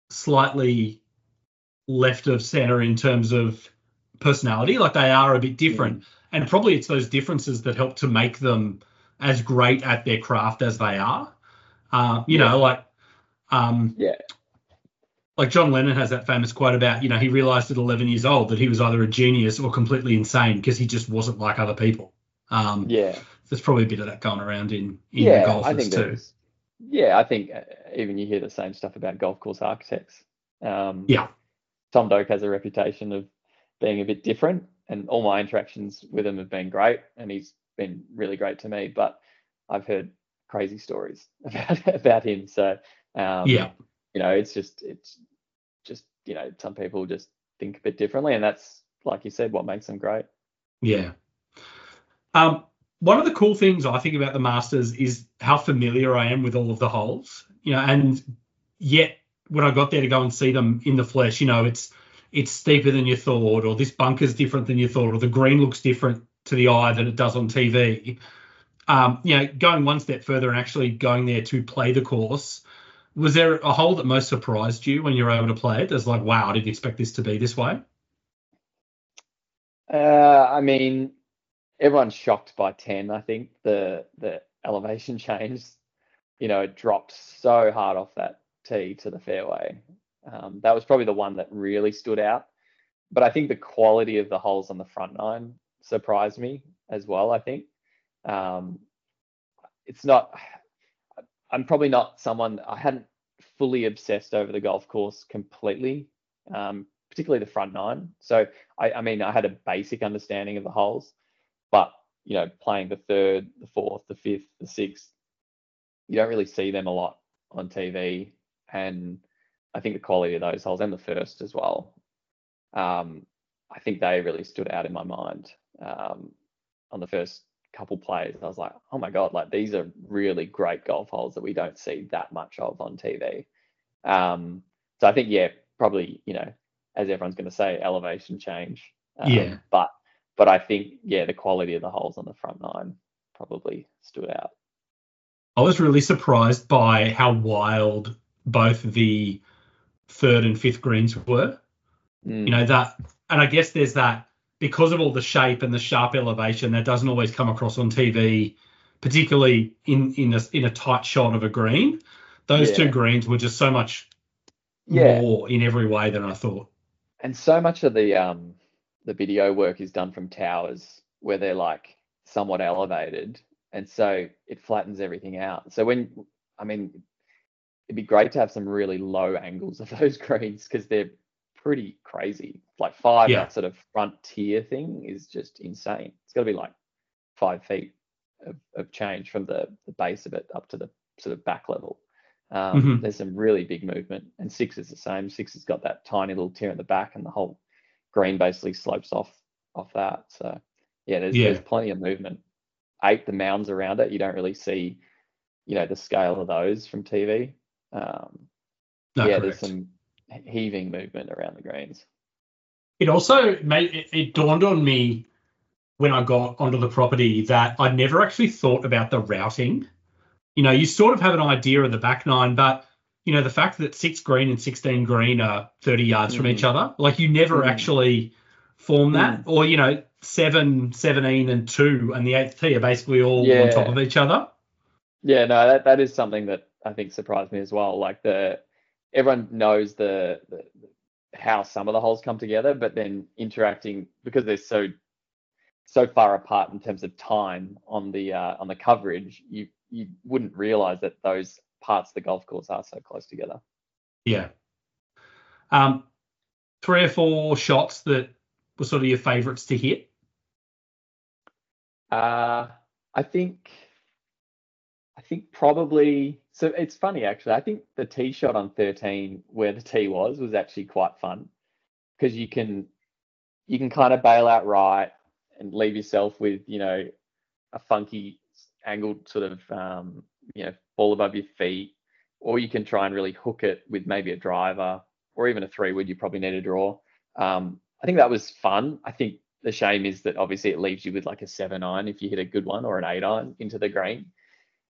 slightly left of center in terms of personality. Like they are a bit different, mm. and probably it's those differences that help to make them as great at their craft as they are. Uh, you yeah. know, like um, yeah. Like John Lennon has that famous quote about, you know, he realized at eleven years old that he was either a genius or completely insane because he just wasn't like other people. Um, yeah. There's probably a bit of that going around in, in yeah, the golfers I think too. Yeah, I think even you hear the same stuff about golf course architects. Um, yeah. Tom Doak has a reputation of being a bit different, and all my interactions with him have been great, and he's been really great to me, but I've heard crazy stories about, about him. So, um, yeah. you know, it's just, it's just, you know, some people just think a bit differently, and that's, like you said, what makes them great. Yeah. Um, one of the cool things I think about the Masters is how familiar I am with all of the holes, you know, and yet when I got there to go and see them in the flesh, you know, it's, it's steeper than you thought, or this bunker's different than you thought, or the green looks different to the eye than it does on T V. Um, you know, going one step further and actually going there to play the course, was there a hole that most surprised you when you were able to play it? There's like, wow, I didn't expect this to be this way. Uh, I mean, everyone's shocked by ten. I think the the elevation change, you know, it dropped so hard off that tee to the fairway. Um, that was probably the one that really stood out. But I think the quality of the holes on the front nine surprised me as well, I think. Um, it's not... I'm probably not someone, I hadn't fully obsessed over the golf course completely, um, particularly the front nine. So, I, I mean, I had a basic understanding of the holes, but, you know, playing the third, the fourth, the fifth, the sixth, you don't really see them a lot on T V. And I think the quality of those holes, and the first as well, um, I think they really stood out in my mind. Um, on the first couple plays, I was like, oh my God, like these are really great golf holes that we don't see that much of on T V. Um, so I think, yeah, probably, you know, as everyone's going to say, elevation change. Um, yeah. But, but I think, yeah, the quality of the holes on the front nine probably stood out. I was really surprised by how wild both the third and fifth greens were. Mm. You know, that, and I guess there's that, because of all the shape and the sharp elevation, that doesn't always come across on T V, particularly in in a, in a tight shot of a green. Those yeah. two greens were just so much yeah. more in every way than I thought. And so much of the um the video work is done from towers where they're like somewhat elevated, and so it flattens everything out. So when, I mean, it'd be great to have some really low angles of those greens because they're pretty crazy. Like five, yeah. that sort of front tier thing is just insane. It's got to be like five feet of, of change from the, the base of it up to the sort of back level. Um, mm-hmm. There's some really big movement, and six is the same. Six has got that tiny little tier at the back, and the whole green basically slopes off off that. So yeah, there's yeah. there's plenty of movement. Eight, the mounds around it, you don't really see, you know, the scale of those from T V. Um, no, yeah, correct. There's some heaving movement around the greens. It also made it, it dawned on me when I got onto the property that I never actually thought about the routing. You know, you sort of have an idea of the back nine, but you know, the fact that six green and sixteen green are thirty yards mm. from each other, like you never mm. actually form that. Mm. Or, you know, seven, seventeen and two and the eighth tee are basically all yeah. on top of each other. Yeah, no, that, that is something that I think surprised me as well. Like the, everyone knows the, the how some of the holes come together, but then interacting, because they're so so far apart in terms of time on the uh, on the coverage, you you wouldn't realize that those parts of the golf course are so close together. Yeah. Um, three or four shots that were sort of your favourites to hit? Uh, I think. I think probably, so it's funny actually, I think the tee shot on thirteen where the tee was was actually quite fun, because you can you can kind of bail out right and leave yourself with, you know, a funky angled sort of, um, you know, ball above your feet, or you can try and really hook it with maybe a driver or even a three wood you probably need to draw. Um, I think that was fun. I think the shame is that obviously it leaves you with like a seven iron if you hit a good one, or an eight iron into the green.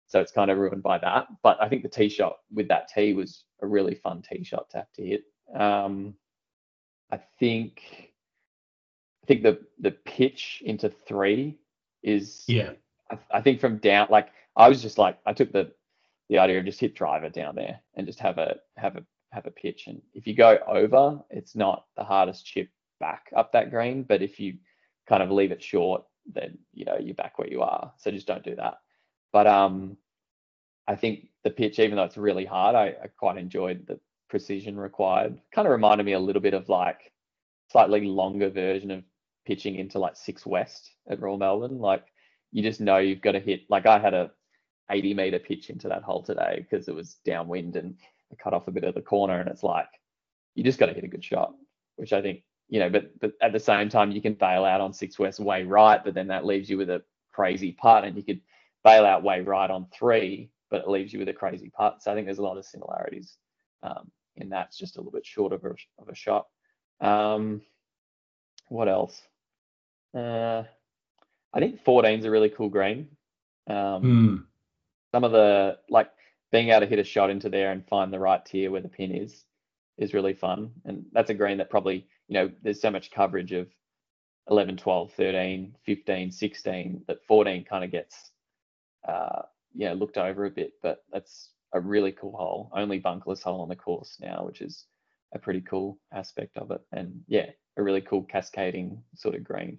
So it's kind of ruined by that. But I think the tee shot with that tee was a really fun tee shot to have to hit. Um, I think I think the the pitch into three is yeah. I, I think from down, like I was just like I took the the idea of just hit driver down there and just have a have a have a pitch. And if you go over, it's not the hardest chip back up that green. But if you kind of leave it short, then you know you're back where you are. So just don't do that. But um, I think the pitch, even though it's really hard, I, I quite enjoyed the precision required. Kind of reminded me a little bit of like slightly longer version of pitching into like six West at Royal Melbourne. Like you just know you've got to hit. Like I had a eighty meter pitch into that hole today because it was downwind and I cut off a bit of the corner, and it's like you just got to hit a good shot, which I think you know. But but at the same time, you can bail out on six West way right, but then that leaves you with a crazy putt, and you could bail out way right on three, but it leaves you with a crazy putt. So I think there's a lot of similarities um, in that. It's just a little bit short of a, of a shot. Um, what else? Uh, I think fourteen is a really cool green. Um, Mm. Some of the, like being able to hit a shot into there and find the right tier where the pin is, is really fun. And that's a green that probably, you know, there's so much coverage of eleven, twelve, thirteen, fifteen, sixteen that fourteen kind of gets, uh, you know, looked over a bit, but that's a really cool hole. Only bunkerless hole on the course now, which is a pretty cool aspect of it. And yeah, a really cool cascading sort of green.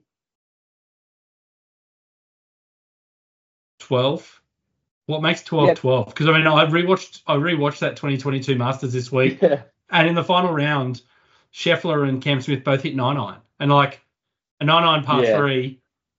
twelve. What makes twelve Yeah. twelve? Because I mean, I rewatched I rewatched that twenty twenty-two Masters this week, Yeah. and in the final round, Scheffler and Cam Smith both hit nine iron, and like a nine iron par Yeah. three.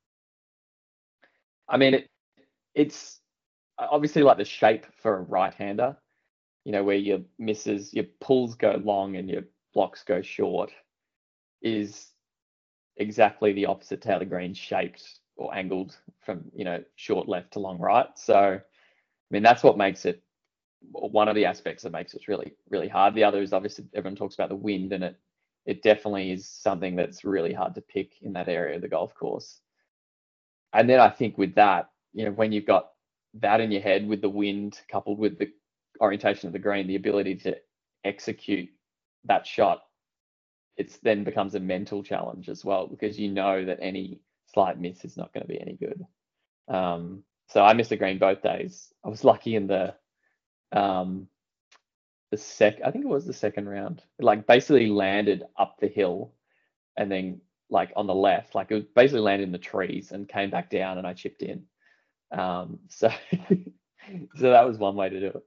I mean, it, it's obviously like the shape for a right-hander, you know, where your misses, your pulls go long and your blocks go short, is exactly the opposite to how the green's shaped or angled from, you know, short left to long right. So, I mean, that's what makes it, one of the aspects that makes it really, really hard. The other is obviously everyone talks about the wind, and it, it definitely is something that's really hard to pick in that area of the golf course. And then I think with that, you know, when you've got that in your head with the wind coupled with the orientation of the green, the ability to execute that shot, it's then becomes a mental challenge as well, because you know that any slight miss is not going to be any good. Um, so I missed the green both days. I was lucky in the um, the sec. I think it was the second round. It like basically landed up the hill, and then like on the left, like it was basically landed in the trees and came back down, and I chipped in. Um, so so that was one way to do it.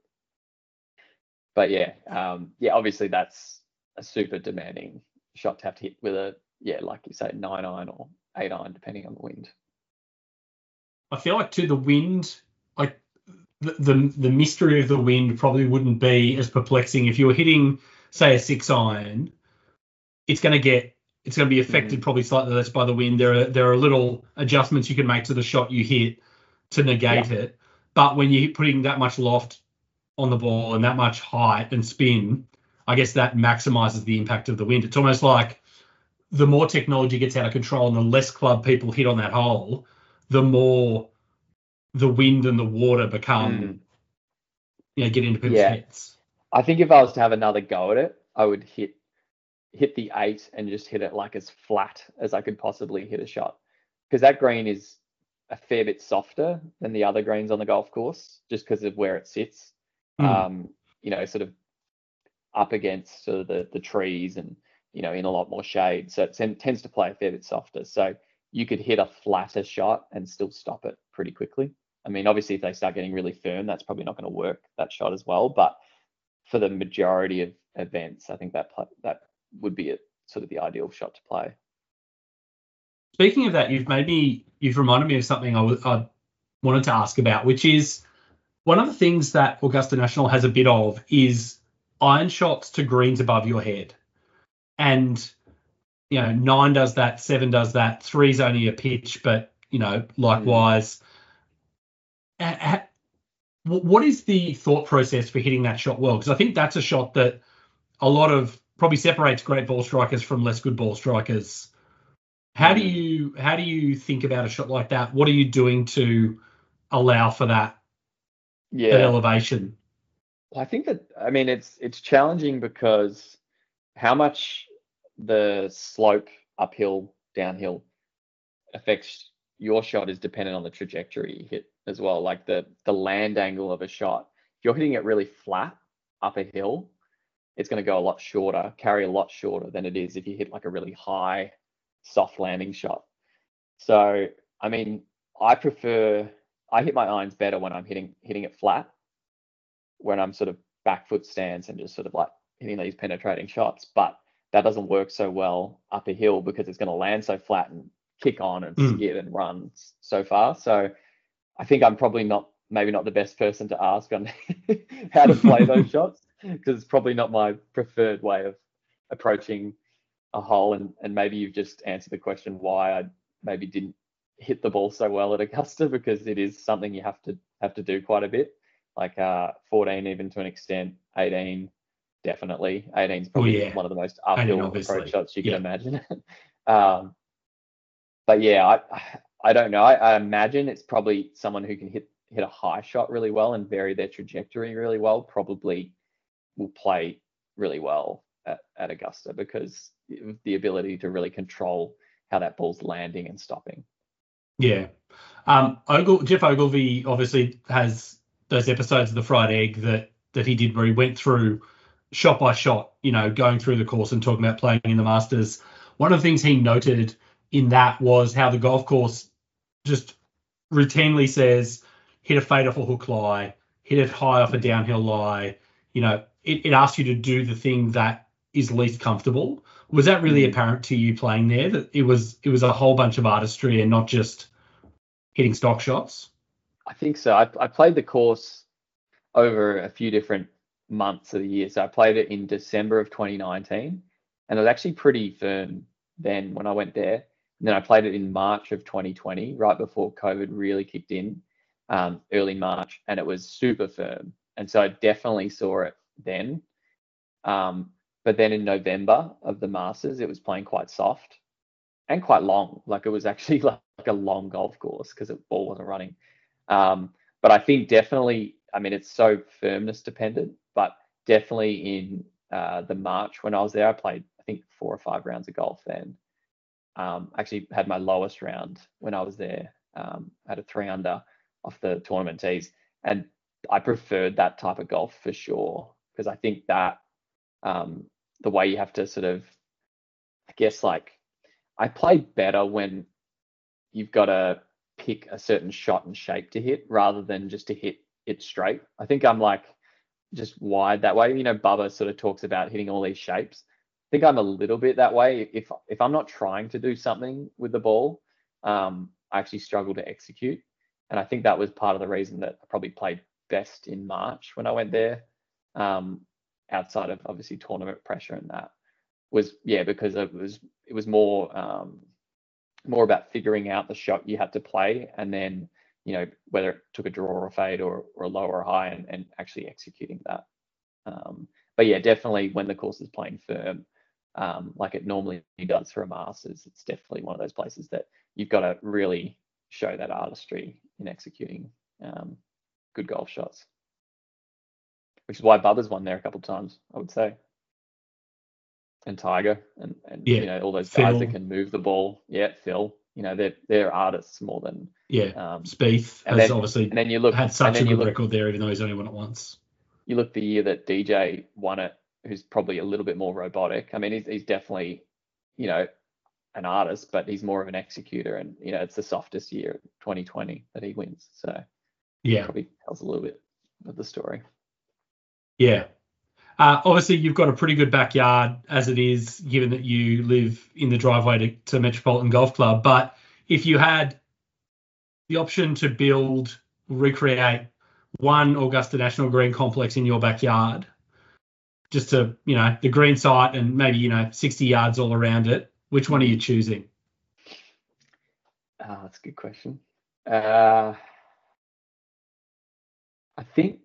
But yeah, um, yeah, obviously that's a super demanding shot to have to hit with a, yeah, like you say, nine iron or eight iron, depending on the wind. I feel like to the wind, like the, the the mystery of the wind probably wouldn't be as perplexing if you were hitting, say, a six iron. It's going to get it's going to be affected mm. probably slightly less by the wind. There are there are little adjustments you can make to the shot you hit to negate yeah. it. But when you're putting that much loft on the ball and that much height and spin, I guess that maximizes the impact of the wind. It's almost like the more technology gets out of control and the less club people hit on that hole, the more the wind and the water become, mm. you know, get into people's yeah. heads. I think if I was to have another go at it, I would hit hit the eight and just hit it like as flat as I could possibly hit a shot, because that green is a fair bit softer than the other greens on the golf course, just because of where it sits. Mm. Um, you know, sort of up against sort of the the trees and, you know, in a lot more shade. So it t- tends to play a fair bit softer. So you could hit a flatter shot and still stop it pretty quickly. I mean, obviously, if they start getting really firm, that's probably not going to work, that shot as well. But for the majority of events, I think that pl- that would be a, sort of the ideal shot to play. Speaking of that, you've made me, you've reminded me of something I, w- I wanted to ask about, which is one of the things that Augusta National has a bit of is iron shots to greens above your head. And, you know, nine does that, seven does that, three's only a pitch, but, you know, likewise. Mm. What is the thought process for hitting that shot well? Because I think that's a shot that a lot of probably separates great ball strikers from less good ball strikers. How do you how do you think about a shot like that? What are you doing to allow for that Yeah. at elevation? Well, I think that, I mean, it's it's challenging because how much the slope uphill, downhill affects your shot is dependent on the trajectory you hit as well. Like the the land angle of a shot. If you're hitting it really flat up a hill, it's going to go a lot shorter, carry a lot shorter than it is if you hit like a really high, soft landing shot. So, I mean, I prefer, I hit my irons better when I'm hitting hitting it flat, when I'm sort of back foot stance and just sort of like hitting these penetrating shots. But that doesn't work so well up a hill because it's going to land so flat and kick on and Mm. skid and run so far. So I think I'm probably not, maybe not the best person to ask on how to play those shots, because it's probably not my preferred way of approaching a hole. And, and maybe you've just answered the question why I maybe didn't hit the ball so well at Augusta, because it is something you have to have to do quite a bit. Like uh, fourteen, even to an extent, eighteen, definitely. eighteen is probably yeah. one of the most eighteen, uphill obviously. approach shots you can Yeah. imagine. um, but yeah, I I don't know. I, I imagine it's probably someone who can hit hit a high shot really well and vary their trajectory really well. Probably will play really well at, at Augusta because of the ability to really control how that ball's landing and stopping. Yeah. Um, Ogle, Jeff Ogilvy obviously has those episodes of the Fried Egg that, that he did where he went through shot by shot, you know, going through the course and talking about playing in the Masters. One of the things he noted in that was how the golf course just routinely says, hit a fade off a hook lie, hit it high off a downhill lie. You know, it, it asks you to do the thing that is least comfortable. Was that really Mm. apparent to you playing there, that it was it was a whole bunch of artistry and not just hitting stock shots? I think so. I, I played the course over a few different months of the year. So I played it in December of twenty nineteen, and it was actually pretty firm then when I went there. And then I played it in March of twenty twenty, right before COVID really kicked in, um, early March, and it was super firm. And so I definitely saw it then. Um, but then in November of the Masters, it was playing quite soft and quite long. Like it was actually like, like a long golf course because the ball wasn't running. Um, but I think definitely, I mean, it's so firmness dependent, but definitely in uh, the March when I was there, I played, I think, four or five rounds of golf then. Um, actually had my lowest round when I was there. Um, had a three under off the tournament tees. And I preferred that type of golf for sure, because I think that um, the way you have to sort of, I guess, like, I play better when you've got to pick a certain shot and shape to hit rather than just to hit it straight. I think I'm like just wired that way. You know, Bubba sort of talks about hitting all these shapes. I think I'm a little bit that way. If if I'm not trying to do something with the ball, um, I actually struggle to execute. And I think that was part of the reason that I probably played best in March when I went there, um, outside of obviously tournament pressure and that. Was yeah, because it was it was more um, more about figuring out the shot you had to play, and then, you know, whether it took a draw or a fade or, or a low or a high, and, and actually executing that. Um, but yeah, definitely when the course is playing firm, um, like it normally does for a Masters, it's definitely one of those places that you've got to really show that artistry in executing um, good golf shots. Which is why Bubba's won there a couple of times, I would say. And Tiger and, and Yeah, you know, all those guys Phil. that can move the ball. Yeah, Phil. You know, they're they're artists more than Yeah, um, Spieth and has then- obviously and then you look had and such a then you good look, record there, even though he's only won it once. You look the year that D J won it, who's probably a little bit more robotic. I mean, he's he's definitely, you know, an artist, but he's more of an executor, and you know, it's the softest year, twenty twenty, that he wins. So Yeah, probably tells a little bit of the story. yeah. Uh, obviously, you've got a pretty good backyard as it is, given that you live in the driveway to, to Metropolitan Golf Club. But if you had the option to build, recreate one Augusta National Green complex in your backyard, just to, you know, the green site and maybe, you know, sixty yards all around it, which one are you choosing? Ah, that's a good question. Uh, I think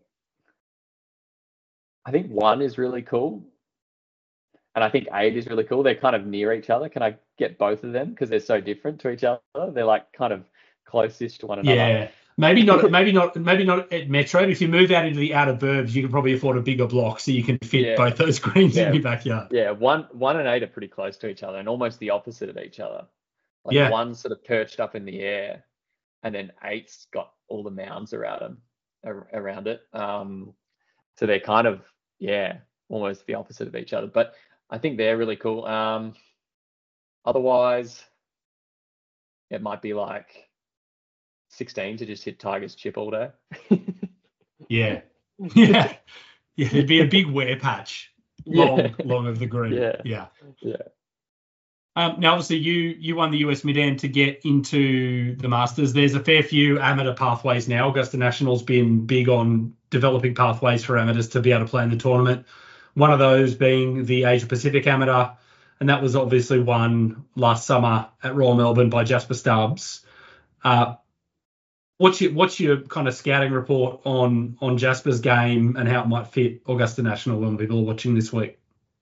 I think one is really cool, and I think eight is really cool. They're kind of near each other. Can I get both of them because they're so different to each other? They're like kind of close-ish to one another. Yeah, Maybe not, maybe not, maybe not at Metro. But if you move out into the outer burbs, you can probably afford a bigger block, so you can fit Yeah. both those greens Yeah. in your backyard. Yeah, one one and eight are pretty close to each other and almost the opposite of each other. Like Yeah. one's sort of perched up in the air, and then eight's got all the mounds around them, ar- around it. Um, so they're kind of yeah, almost the opposite of each other. But I think they're really cool. Um, otherwise, it might be like sixteen to just hit Tiger's chip all day. Yeah, yeah, yeah. It'd be a big wear patch, long, Yeah. long of the green. Yeah. yeah. Yeah. Um, now, obviously, you you won the U S Mid-Am to get into the Masters. There's a fair few amateur pathways now. Augusta National's been big on developing pathways for amateurs to be able to play in the tournament. One of those being the Asia Pacific Amateur, and that was obviously won last summer at Royal Melbourne by Jasper Stubbs. Uh, what's your what's your kind of scouting report on on Jasper's game and how it might fit Augusta National when people are watching this week?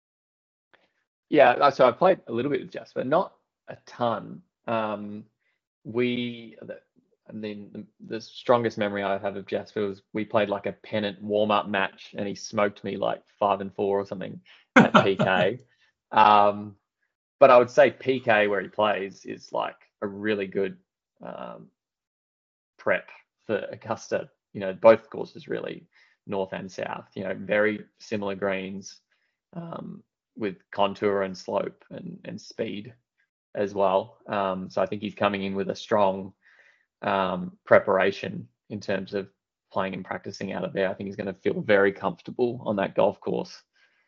Yeah, so I played a little bit with Jasper, not a ton. Um, we, I mean, the, the strongest memory I have of Jasper was we played like a pennant warm-up match, and he smoked me like five and four or something at P K. um, but I would say P K where he plays is like a really good um, prep for Augusta. You know, both courses really, north and south. You know, very similar greens. Um, with contour and slope and, and speed as well. Um, so I think he's coming in with a strong um, preparation in terms of playing and practicing out of there. I think he's going to feel very comfortable on that golf course.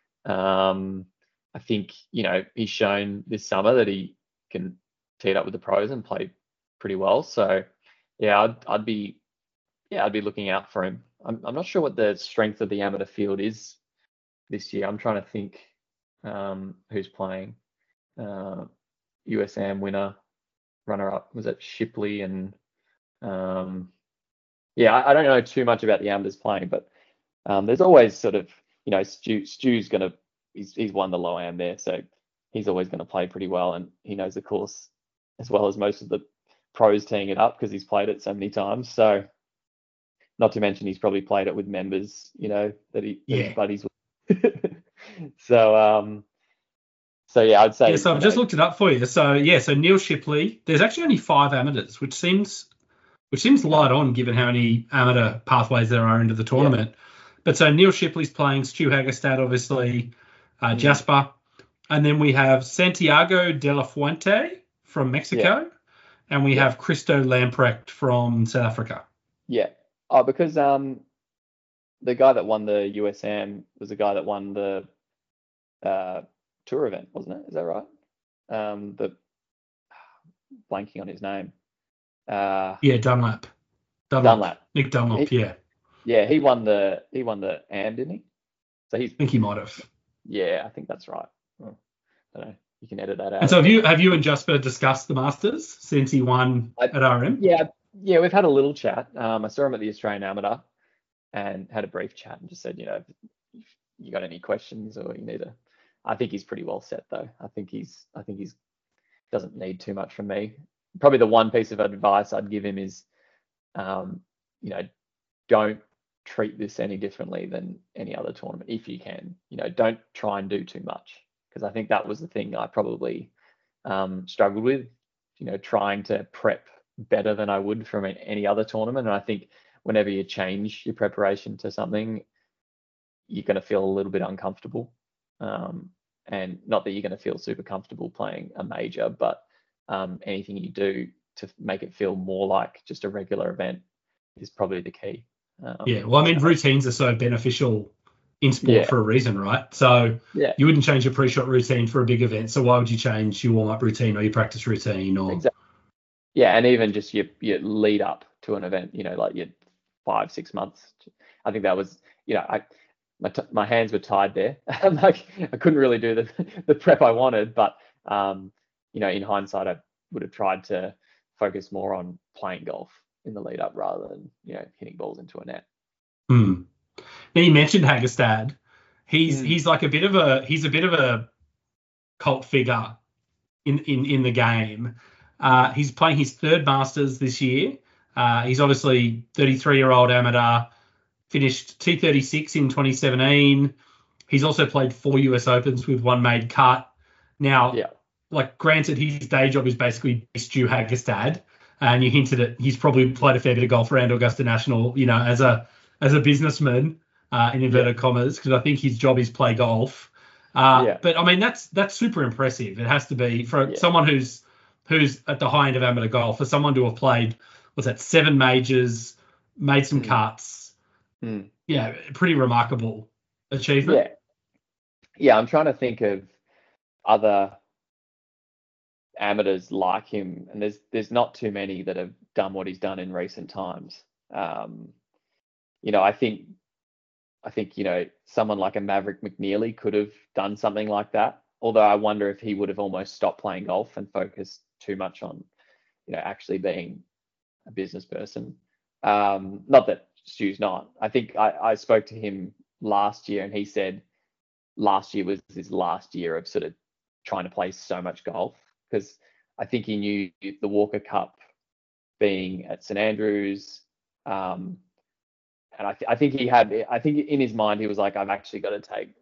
Um, I think, you know, he's shown this summer that he can tee it up with the pros and play pretty well. So yeah, I'd, I'd be, yeah, I'd be looking out for him. I'm, I'm not sure what the strength of the amateur field is this year. I'm trying to think um, who's playing. Uh, U S A M winner, runner-up, was it Shipley? And um, yeah, I, I don't know too much about the amateurs playing, but um, there's always sort of, you know, Stu, Stu's going to, he's, he's won the low am there, so he's always going to play pretty well, and he knows the course as well as most of the pros teeing it up because he's played it so many times. So not to mention he's probably played it with members, you know, that he that Yeah. his buddies with. so um so yeah, I'd say Yeah, so I've you just know, looked it up for you. So yeah, so Neil Shipley, there's actually only five amateurs, which seems which seems light on given how many amateur pathways there are into the tournament. But so Neil Shipley's playing, Stu Hagestad, obviously, uh, Mm. Jasper, and then we have Santiago de la Fuente from Mexico, and we Yeah. have Christo Lamprecht from South Africa. yeah. Oh, because um the guy that won the U S A M was the guy that won the uh tour event, wasn't it? Is that right? Um the blanking on his name. Uh Yeah, Dunlap. Dunlap. Dunlap. Nick Dunlap, He- yeah. Yeah, he won the he won the A M, didn't he? So he's I think he might have. yeah, I think that's right. Oh, I don't know. You can edit that out. And so have you have you and Jasper discussed the Masters since he won I- at R M? Yeah, yeah, we've had a little chat. Um, I saw him at the Australian Amateur and had a brief chat and just said, you know, if you got any questions or you need a. I think he's pretty well set though. I think he's. I think he's doesn't need too much from me. Probably the one piece of advice I'd give him is, um, you know, don't treat this any differently than any other tournament if you can. You know, don't try and do too much because I think that was the thing I probably um, struggled with. You know, trying to prep better than I would from any other tournament. And I think whenever you change your preparation to something, you're going to feel a little bit uncomfortable. Um, and not that you're going to feel super comfortable playing a major, but um, anything you do to make it feel more like just a regular event is probably the key. Um, Yeah, well, I mean, so- routines are so beneficial in sport Yeah. for a reason, right? So Yeah. you wouldn't change your pre-shot routine for a big event. So why would you change your warm-up routine or your practice routine? Or Exactly. Yeah, and even just your your lead up to an event, you know, like your five six months. I think that was, you know, I my t- my hands were tied there. I'm like I couldn't really do the the prep I wanted, but um, you know, in hindsight, I would have tried to focus more on playing golf in the lead up rather than you know hitting balls into a net. Hmm. Now you mentioned Hagestad. He's Mm. he's like a bit of a he's a bit of a cult figure in in in the game. Uh, he's playing his third Masters this year. Uh, he's obviously thirty-three-year-old amateur, finished T thirty-six in twenty seventeen. He's also played four U S Opens with one made cut. Now, Yeah. like, granted, his day job is basically Stu Hagestad, and you hinted at he's probably played a fair bit of golf around Augusta National, you know, as a as a businessman, uh, in inverted Yeah. commas, because I think his job is play golf. Uh, Yeah. But I mean, that's that's super impressive. It has to be for Yeah. someone who's who's at the high end of amateur golf, for someone to have played, what's that, seven majors, made some Mm. cuts. Mm. Yeah, pretty remarkable achievement. Yeah. Yeah, I'm trying to think of other amateurs like him, and there's there's not too many that have done what he's done in recent times. Um, you know, I think I think you know someone like a Maverick McNeely could have done something like that. Although I wonder if he would have almost stopped playing golf and focused too much on, you know, actually being a business person. Um, not that Stu's not. I think I, I spoke to him last year, and he said last year was his last year of sort of trying to play so much golf, because I think he knew the Walker Cup being at St Andrews, um, and I, th- I think he had, I think in his mind he was like, I've actually got to take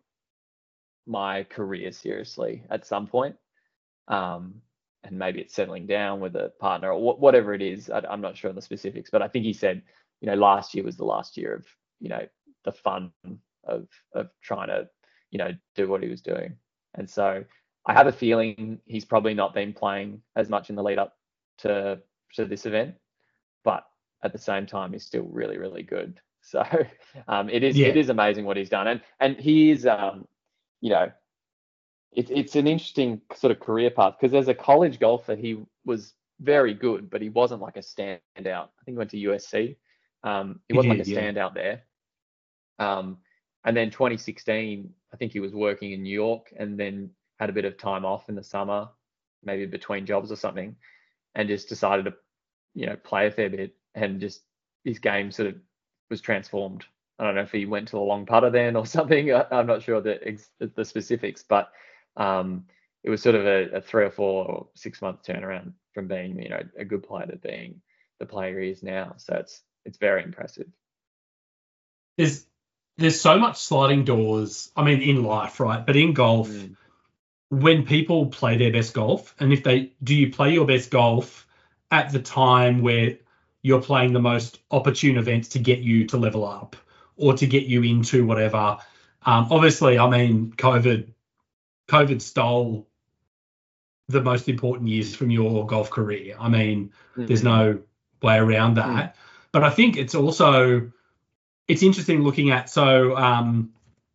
my career seriously at some point, um, and maybe it's settling down with a partner or wh- whatever it is. I, I'm not sure on the specifics, but I think he said, you know, last year was the last year of, you know, the fun of of trying to, you know, do what he was doing. And so I have a feeling he's probably not been playing as much in the lead up to to this event, but at the same time he's still really, really good. So um, it is Yeah. it is amazing what he's done, and and he is um, you know, it's it's an interesting sort of career path, because as a college golfer he was very good, but he wasn't like a standout. I think he went to U S C. Um, he He wasn't did, like a yeah. standout there. Um, and then twenty sixteen, I think he was working in New York, and then had a bit of time off in the summer, maybe between jobs or something, and just decided to, you know, play a fair bit, and just his game sort of was transformed. I don't know if he went to a long putter then or something. I, I'm not sure the ex- the specifics, but um, it was sort of a, a three or four or six month turnaround from being, you know, a good player to being the player he is now. So it's it's very impressive. There's there's so much sliding doors. I mean, in life, right? But in golf, Mm. when people play their best golf, and if they do, you play your best golf at the time where you're playing the most opportune events to get you to level up or to get you into whatever. Um, obviously, I mean, COVID, COVID stole the most important years from your golf career. I mean, Mm. there's no way around that. But I think it's also, it's interesting looking at, so um,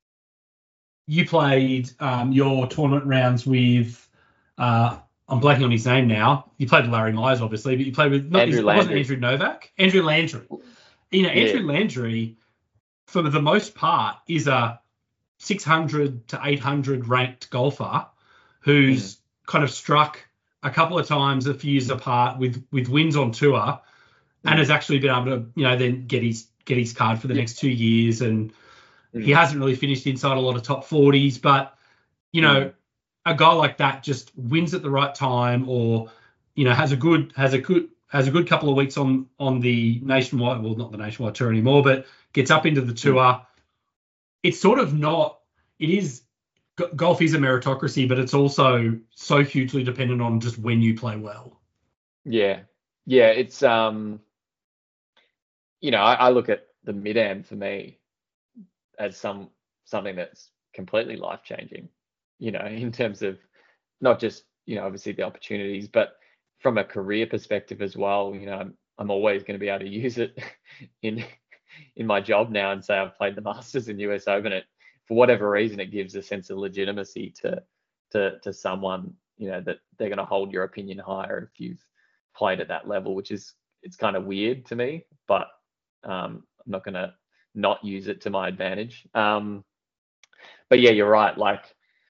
you played um, your tournament rounds with, uh, I'm blanking on his name now. You played with Larry Myers, obviously, but you played with, not, Andrew it wasn't Landry. Andrew Novak, Andrew Landry. You know, Andrew Yeah. Landry, for the most part, is a six hundred to eight hundred ranked golfer who's kind of struck a couple of times a few years apart with with wins on tour, and Mm. has actually been able to, you know, then get his get his card for the Yeah. next two years. And he Mm. hasn't really finished inside a lot of top forties, but, you know, Mm. a guy like that just wins at the right time, or, you know, has a good has a good has a good couple of weeks on on the nationwide, well, not the nationwide tour anymore, but gets up into the tour. It's sort of not, it is, g- golf is a meritocracy, but it's also so hugely dependent on just when you play well. Yeah, yeah, it's um, you know, I, I look at the mid-am for me as some something that's completely life-changing, you know, in terms of not just, you know, obviously the opportunities, but from a career perspective as well. You know, I'm I'm always going to be able to use it in in my job now and say I've played the Masters and U S Open. It, for whatever reason, it gives a sense of legitimacy to to to someone, you know, that they're going to hold your opinion higher if you've played at that level, which is, it's kind of weird to me, but um, I'm not going to not use it to my advantage. Um, but yeah, you're right. Like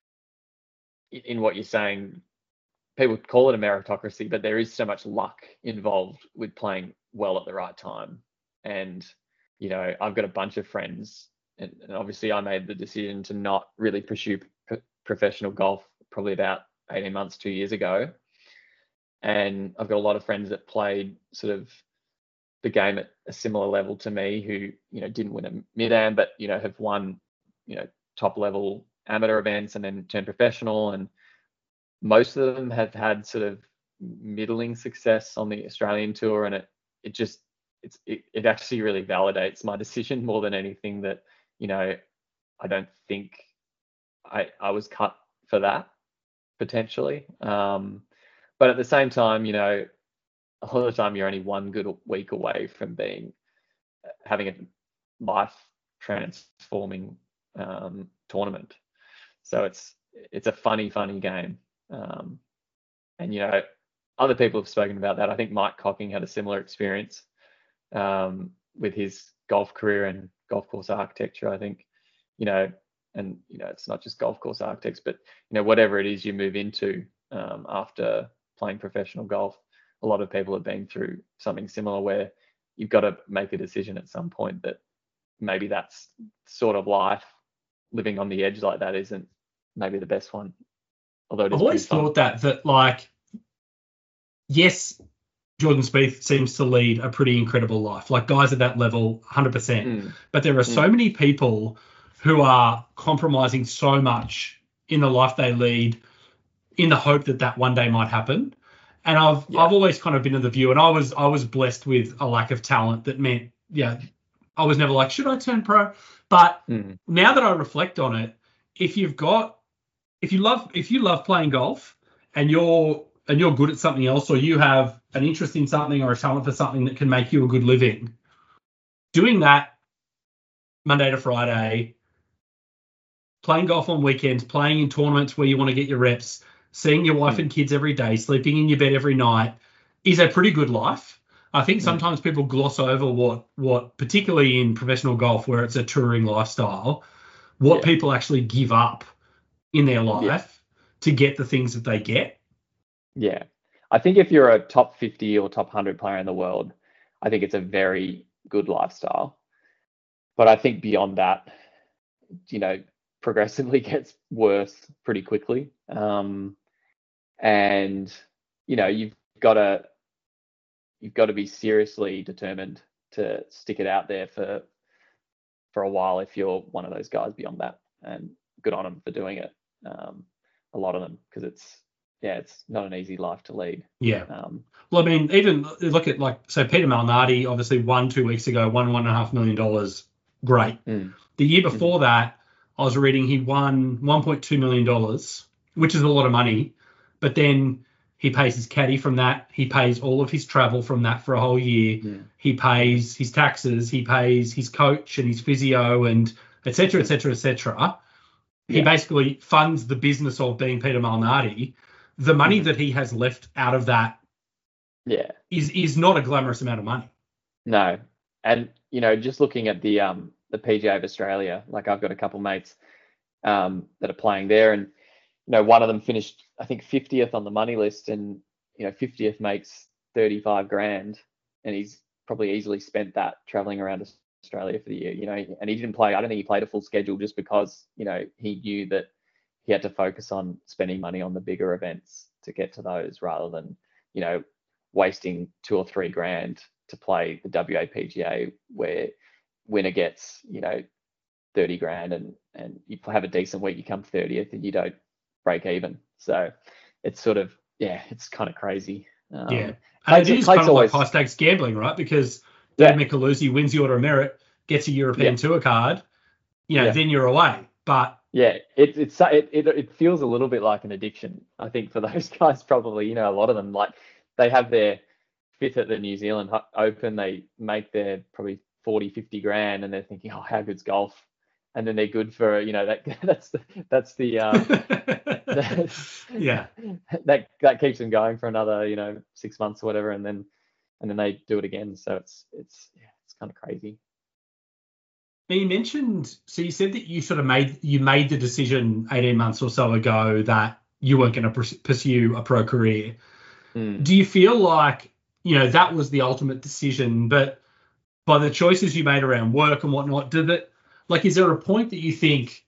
in, in what you're saying, people call it a meritocracy, but there is so much luck involved with playing well at the right time. And, you know, I've got a bunch of friends, and, and obviously I made the decision to not really pursue p- professional golf probably about eighteen months, two years ago. And I've got a lot of friends that played sort of the game at a similar level to me who, you know, didn't win a mid-am, but, you know, have won, you know, top level amateur events and then turned professional. And most of them have had sort of middling success on the Australian tour. And it, it just, it's, it, it actually really validates my decision more than anything that, you know, I don't think I, I was cut for that potentially. Um, but at the same time, you know, a lot of the time you're only one good week away from being having a life transforming um, tournament. So it's it's a funny, funny game. Um, and you know, other people have spoken about that. I think Mike Cocking had a similar experience um, with his golf career and golf course architecture. I think, you know, and you know, it's not just golf course architects, but you know, whatever it is you move into um, after playing professional golf. A lot of people have been through something similar where you've got to make a decision at some point that maybe that's sort of life. Living on the edge like that isn't maybe the best one. Although it is I've always thought that, that like, yes, Jordan Spieth seems to lead a pretty incredible life. Like guys at that level, one hundred percent. Mm. But there are so mm. many people who are compromising so much in the life they lead in the hope that that one day might happen. And I've yeah. I've always kind of been of the view, and I was I was blessed with a lack of talent that meant, yeah, I was never like, should I turn pro? But mm. now that I reflect on it, if you've got, if you love, if you love playing golf and you're and you're good at something else, or you have an interest in something or a talent for something that can make you a good living, doing that Monday to Friday, playing golf on weekends, playing in tournaments where you want to get your reps, seeing your wife and kids every day, sleeping in your bed every night is a pretty good life. I think sometimes people gloss over what, what particularly in professional golf where it's a touring lifestyle, what yeah. people actually give up in their life yeah. to get the things that they get. Yeah. I think if you're a top fifty or top one hundred player in the world, I think it's a very good lifestyle. But I think beyond that, you know, progressively gets worse pretty quickly. Um, and, you know, you've got to, you've got to be seriously determined to stick it out there for, for a while if you're one of those guys beyond that, and good on them for doing it. Um, a lot of them, because it's, yeah, it's not an easy life to lead. Yeah. Um, well, I mean, even look at like, so Peter Malnati obviously won two weeks ago, won one and a half million dollars. Great. Mm. The year before mm. that, I was reading he won one point two million dollars, which is a lot of money. But then he pays his caddy from that. He pays all of his travel from that for a whole year. Yeah. He pays his taxes. He pays his coach and his physio and et cetera, et cetera, et cetera. Yeah. He basically funds the business of being Peter Malnati. The money mm-hmm. that he has left out of that yeah. is is not a glamorous amount of money. No. And, you know, just looking at the um the P G A of Australia, like I've got a couple mates um, that are playing there, and, you know, one of them finished, I think, fiftieth on the money list, and, you know, fiftieth makes thirty-five grand, and he's probably easily spent that traveling around Australia for the year, you know, and he didn't play, I don't think he played a full schedule just because, you know, he knew that he had to focus on spending money on the bigger events to get to those rather than, you know, wasting two or three grand to play the W A P G A where winner gets, you know, thirty grand, and and you have a decent week, you come thirtieth and you don't break even. So it's sort of, yeah, it's kind of crazy. Um, yeah, and it is kind of always, like high stakes gambling, right? Because Dan yeah. Micheluzzi wins the Order of Merit, gets a European yeah. Tour card, you know, yeah. then you're away. But yeah, it, it's it, it it feels a little bit like an addiction, I think, for those guys. Probably, you know, a lot of them, like, they have their fifth at the New Zealand Open, they make their probably forty, fifty grand, and they're thinking, oh, how good's golf? And then they're good for, you know, that that's the that's the um, that's, yeah that that keeps them going for another, you know, six months or whatever, and then and then they do it again. So it's it's yeah, it's kind of crazy. Now, you mentioned, so you said that you sort of made you made the decision eighteen months or so ago that you weren't going to pursue a pro career. Mm. Do you feel like, you know, that was the ultimate decision, but by the choices you made around work and whatnot, did it, like, is there a point that you think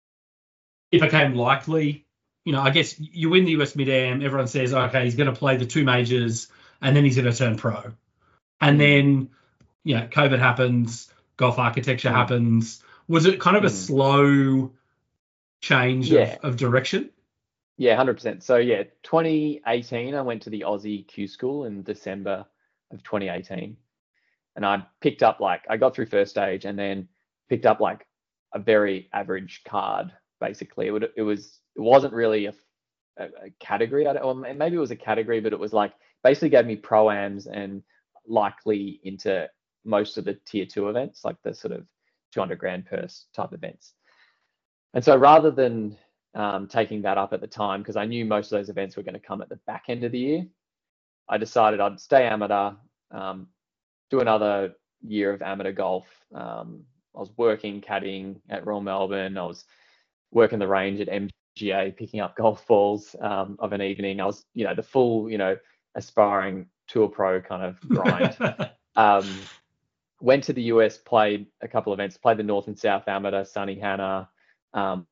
it became likely, you know, I guess you win the U S Mid-Am, everyone says, okay, he's going to play the two majors and then he's going to turn pro. And then yeah, COVID happens, golf architecture Mm. happens. Was it kind of a Mm. slow change Yeah. of, of direction? Yeah, one hundred percent. So yeah, twenty eighteen, I went to the Aussie Q School in December of twenty eighteen. And I picked up like, I got through first stage and then picked up like a very average card, basically. It, would, it was, it wasn't really a, a, a category, I don't, or maybe it was a category, but it was like, basically gave me pro-ams and likely into most of the tier two events, like the sort of two hundred grand purse type events. And so rather than um, taking that up at the time, because I knew most of those events were going to come at the back end of the year, I decided I'd stay amateur, um, do another year of amateur golf. Um, I was working, caddying at Royal Melbourne. I was working the range at M G A, picking up golf balls um, of an evening. I was, you know, the full, you know, aspiring tour pro kind of grind. um, went to the U S, played a couple of events, played the North and South Amateur, Sunny Hannah, um,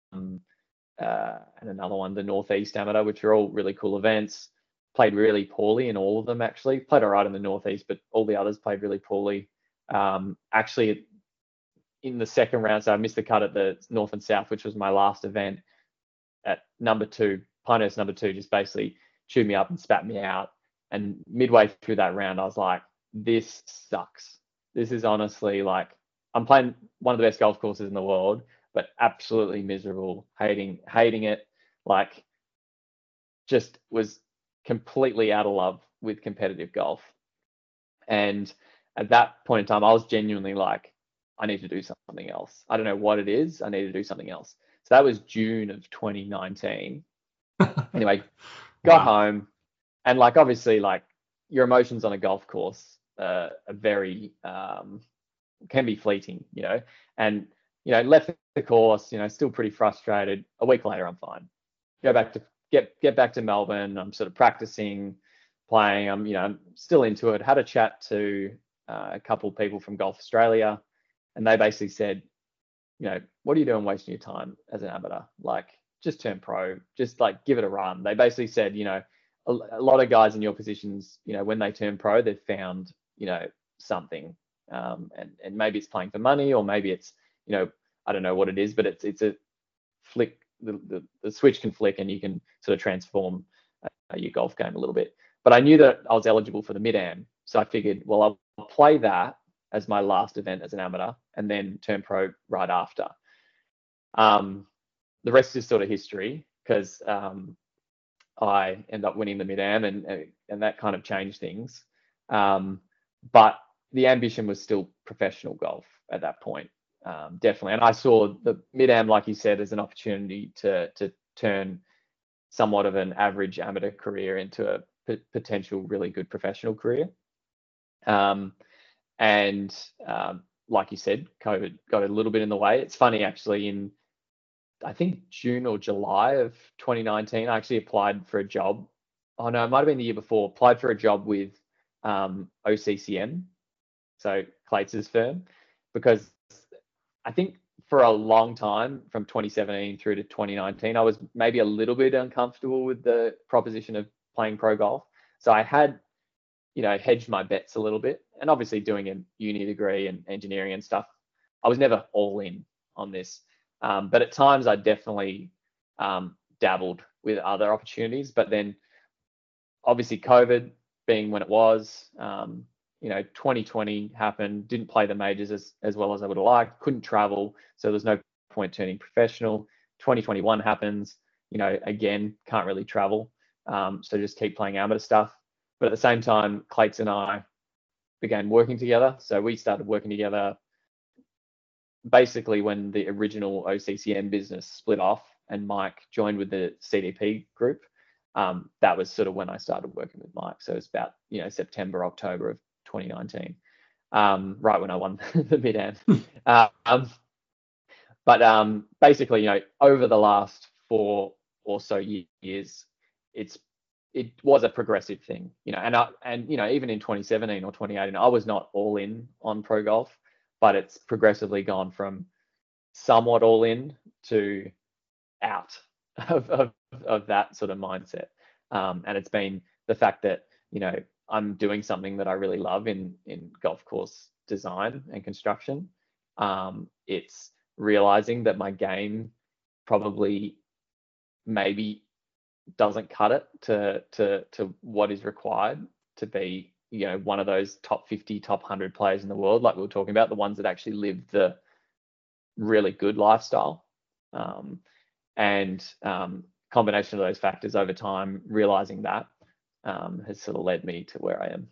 uh, and another one, the Northeast Amateur, which are all really cool events. Played really poorly in all of them, actually. Played all right in the Northeast, but all the others played really poorly. Um, actually, in the second round, so I missed the cut at the North and South, which was my last event, at number two, Pinehurst number two, just basically chewed me up and spat me out. And midway through that round, I was like, this sucks. This is honestly like, I'm playing one of the best golf courses in the world, but absolutely miserable, hating, hating it. Like, just was completely out of love with competitive golf. And at that point in time, I was genuinely like, I need to do something else. I don't know what it is. I need to do something else. So that was June of twenty nineteen. Anyway, got Wow. home, and like, obviously, like, your emotions on a golf course uh, are very, um, can be fleeting, you know, and, you know, left the course, you know, still pretty frustrated. A week later, I'm fine. Go back to, get, get back to Melbourne. I'm sort of practicing, playing. I'm, you know, I'm still into it. Had a chat to uh, a couple of people from Golf Australia, and they basically said, you know, what are you doing wasting your time as an amateur? Like, just turn pro, just like give it a run. They basically said, you know, a, a lot of guys in your positions, you know, when they turn pro, they've found, you know, something, um, and and maybe it's playing for money, or maybe it's, you know, I don't know what it is, but it's it's a flick. The the, the switch can flick, and you can sort of transform uh, your golf game a little bit. But I knew that I was eligible for the mid-am, so I figured, well, I'll play that as my last event as an amateur, and then turn pro right after. Um, the rest is sort of history, because um, I end up winning the mid-am, and and that kind of changed things. Um, but the ambition was still professional golf at that point, um, definitely. And I saw the mid-am, like you said, as an opportunity to to turn somewhat of an average amateur career into a p- potential really good professional career. Um, and um, like you said, COVID got a little bit in the way. It's funny, actually, in I think June or July of twenty nineteen, I actually applied for a job. Oh no, it might have been the year before. Applied for a job with um, O C C M, so Clates' firm, because I think for a long time, from twenty seventeen through to twenty nineteen, I was maybe a little bit uncomfortable with the proposition of playing pro golf. So I had, you know, hedged my bets a little bit, and obviously doing a uni degree and engineering and stuff, I was never all in on this. Um, but at times I definitely um, dabbled with other opportunities. But then obviously COVID being when it was, um, you know, twenty twenty happened, didn't play the majors as, as well as I would have liked, couldn't travel. So there's no point turning professional. twenty twenty-one happens, you know, again, can't really travel. Um, so just keep playing amateur stuff. But at the same time, Clates and I began working together. So we started working together basically when the original O C C M business split off and Mike joined with the C D P group. Um, that was sort of when I started working with Mike. So it's about, you know, September, October of twenty nineteen, um, right when I won the mid-am. um, but um, basically, you know, over the last four or so years, it's it was a progressive thing, you know, and I, and you know, even in twenty seventeen or twenty eighteen, I was not all in on pro golf, but it's progressively gone from somewhat all in to out of of, of that sort of mindset. Um, and it's been the fact that, you know, I'm doing something that I really love in in golf course design and construction. Um, it's realizing that my game probably maybe doesn't cut it to to to what is required to be, you know, one of those top fifty, top one hundred players in the world, like we were talking about, the ones that actually live the really good lifestyle. Um, and um, combination of those factors over time, realizing that um, has sort of led me to where I am.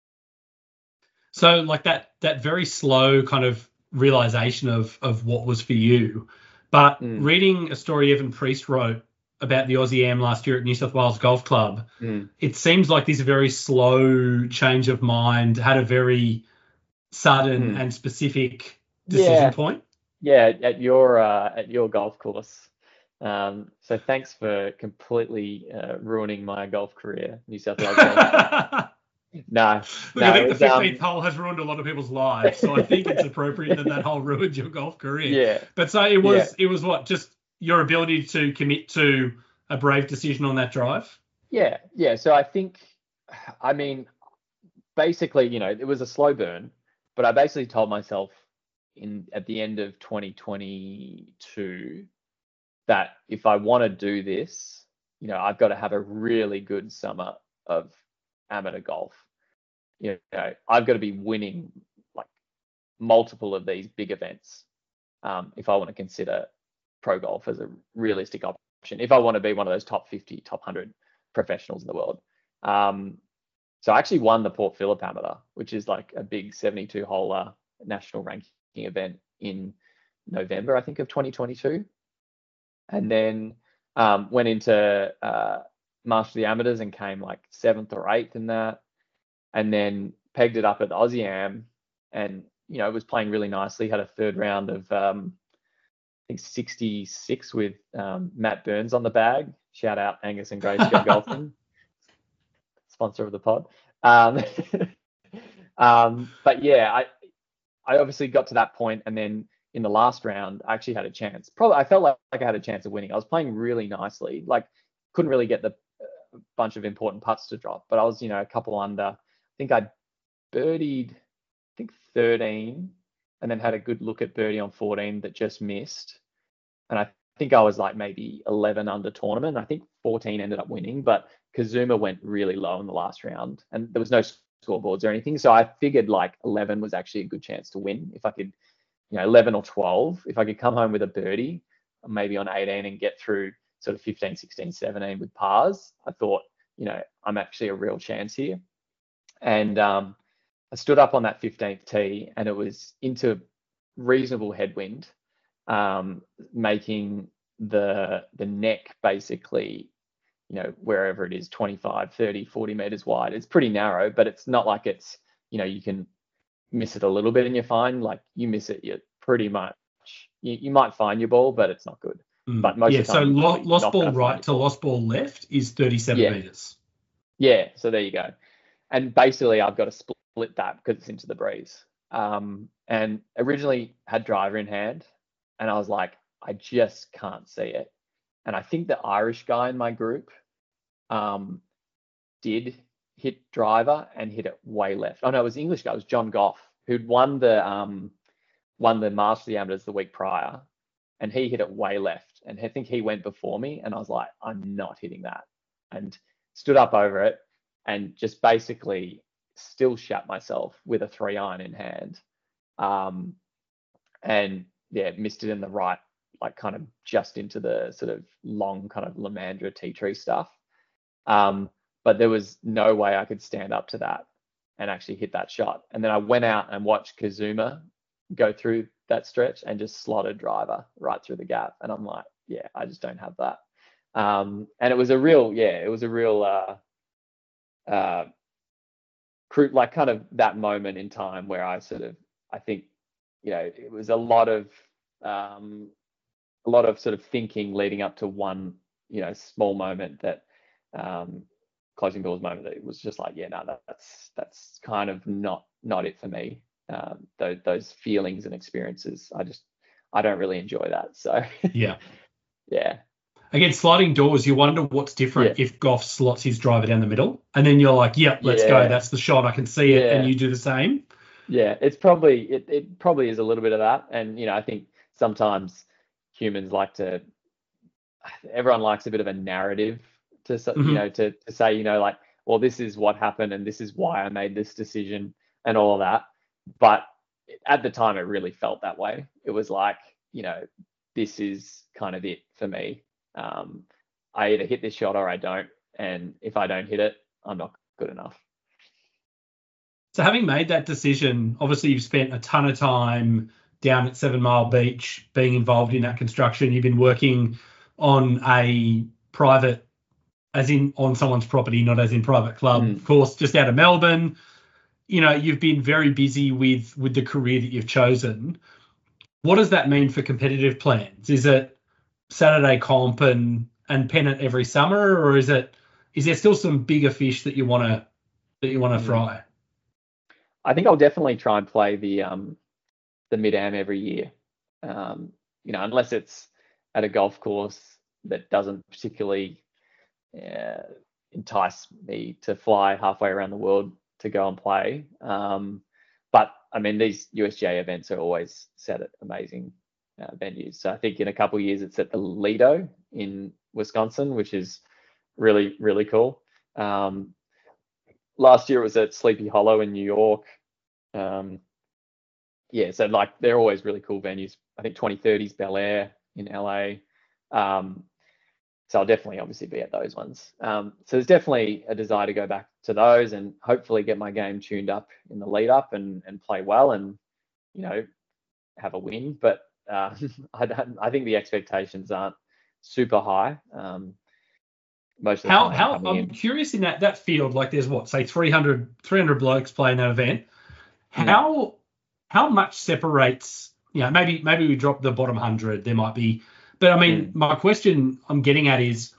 So like that that very slow kind of realization of of what was for you. But mm. reading a story Evan Priest wrote about the Aussie Am last year at New South Wales Golf Club, mm. it seems like this very slow change of mind had a very sudden mm. and specific decision yeah. point. Yeah, at your uh, at your golf course. Um, so thanks for completely uh, ruining my golf career, New South Wales Golf Club. No, Look, no, I think was, the fifteenth um... hole has ruined a lot of people's lives, so I think it's appropriate that that hole ruined your golf career. Yeah. But so it was, yeah. it was what, just your ability to commit to a brave decision on that drive? Yeah, yeah. So I think, I mean, basically, you know, it was a slow burn, but I basically told myself in at the end of twenty twenty-two that if I want to do this, you know, I've got to have a really good summer of amateur golf. You know, I've got to be winning like multiple of these big events um, if I want to consider pro golf as a realistic option. If I want to be one of those top fifty, top one hundred professionals in the world. Um, so I actually won the Port Phillip Amateur, which is like a big seventy-two holer national ranking event in November, I think, of twenty twenty-two. And then um, went into uh, Master of the Amateurs and came like seventh or eighth in that, and then pegged it up at the Aussie Am, and you know, was playing really nicely. Had a third round of um, I think sixty-six with um, Matt Burns on the bag. Shout out Angus and Grace Go Golfing, sponsor of the pod. Um, um, but yeah, I I obviously got to that point, and then in the last round, I actually had a chance. Probably, I felt like, like I had a chance of winning. I was playing really nicely. Like, couldn't really get the uh, bunch of important putts to drop, but I was, you know, a couple under. I think I birdied, I think thirteen, and then had a good look at birdie on fourteen that just missed. And I think I was like maybe eleven under tournament. I think fourteen ended up winning, but Kazuma went really low in the last round, and there was no scoreboards or anything. So I figured like eleven was actually a good chance to win if I could. You know, eleven or twelve, if I could come home with a birdie, maybe on eighteen, and get through sort of fifteen, sixteen, seventeen with pars, I thought, you know, I'm actually a real chance here. And um, I stood up on that fifteenth tee, and it was into reasonable headwind, um, making the the neck basically, you know, wherever it is, twenty-five, thirty, forty meters wide. It's pretty narrow, but it's not like it's, you know, you can miss it a little bit and you're fine. Like, you miss it, you're pretty much, you, you might find your ball, but it's not good. Mm. But most yeah, of the time, so lo- lost ball right to lost ball left is thirty-seven yeah. meters. Yeah, so there you go. And basically, I've got to split that because it's into the breeze. Um, and originally had driver in hand, and I was like, I just can't see it. And I think the Irish guy in my group um, did hit driver and hit it way left. Oh no, it was the English guy. It was John Goff, who'd won the um, won the Master of the Amateurs the week prior, and he hit it way left. And I think he went before me, and I was like, I'm not hitting that, and stood up over it, and just basically still shut myself with a three iron in hand, um, and yeah, missed it in the right, like kind of just into the sort of long kind of Lamandra tea tree stuff. Um, but there was no way I could stand up to that and actually hit that shot. And then I went out and watched Kazuma go through that stretch and just slotted driver right through the gap. And I'm like, yeah, I just don't have that. Um, and it was a real, yeah, it was a real, uh, uh, like kind of that moment in time where I sort of, I think, you know, it was a lot of, um, a lot of sort of thinking leading up to one, you know, small moment that, um, closing doors moment that it was just like, yeah, no, that, that's that's kind of not not it for me. Um, those those feelings and experiences, I just I don't really enjoy that. So yeah, yeah. Again, sliding doors, you wonder what's different yeah. if Goff slots his driver down the middle, and then you're like, yep, let's yeah. go. That's the shot. I can see it, yeah. and you do the same. Yeah, it's probably it, it probably is a little bit of that. And you know, I think sometimes humans like to everyone likes a bit of a narrative to s- you Mhm. know to, to say, you know, like, well, this is what happened and this is why I made this decision and all of that. But at the time it really felt that way. It was like, you know, this is kind of it for me. Um, I either hit this shot or I don't, and if I don't hit it, I'm not good enough. So having made that decision, obviously you've spent a ton of time down at Seven Mile Beach being involved in that construction. You've been working on a private, as in on someone's property, not as in private club, Mm. of course, just out of Melbourne. You know, you've been very busy with with the career that you've chosen. What does that mean for competitive plans? Is it Saturday comp and and pennant every summer, or is it is there still some bigger fish that you want to that you want to Mm. fry? I think I'll definitely try and play the um the mid-am every year. Um, you know, unless it's at a golf course that doesn't particularly uh, entice me to fly halfway around the world to go and play. Um, but I mean, these U S G A events are always set at amazing uh, venues. So I think in a couple of years it's at the Lido in Wisconsin, which is really, really cool. Um, last year it was at Sleepy Hollow in New York. Um, yeah, so like they're always really cool venues. I think twenty thirty's Bel Air in L A. Um, so I'll definitely obviously be at those ones. Um, so there's definitely a desire to go back to those and hopefully get my game tuned up in the lead up and and play well and, you know, have a win. But uh, I don't, I think the expectations aren't super high. Um, most of the How time I'm how coming I'm in. curious in that that field, like there's what, say three hundred, three hundred blokes playing that event. Mm. How how much separates, you know, maybe maybe we drop the bottom one hundred, there might be, but I mean, Mm. my question I'm getting at is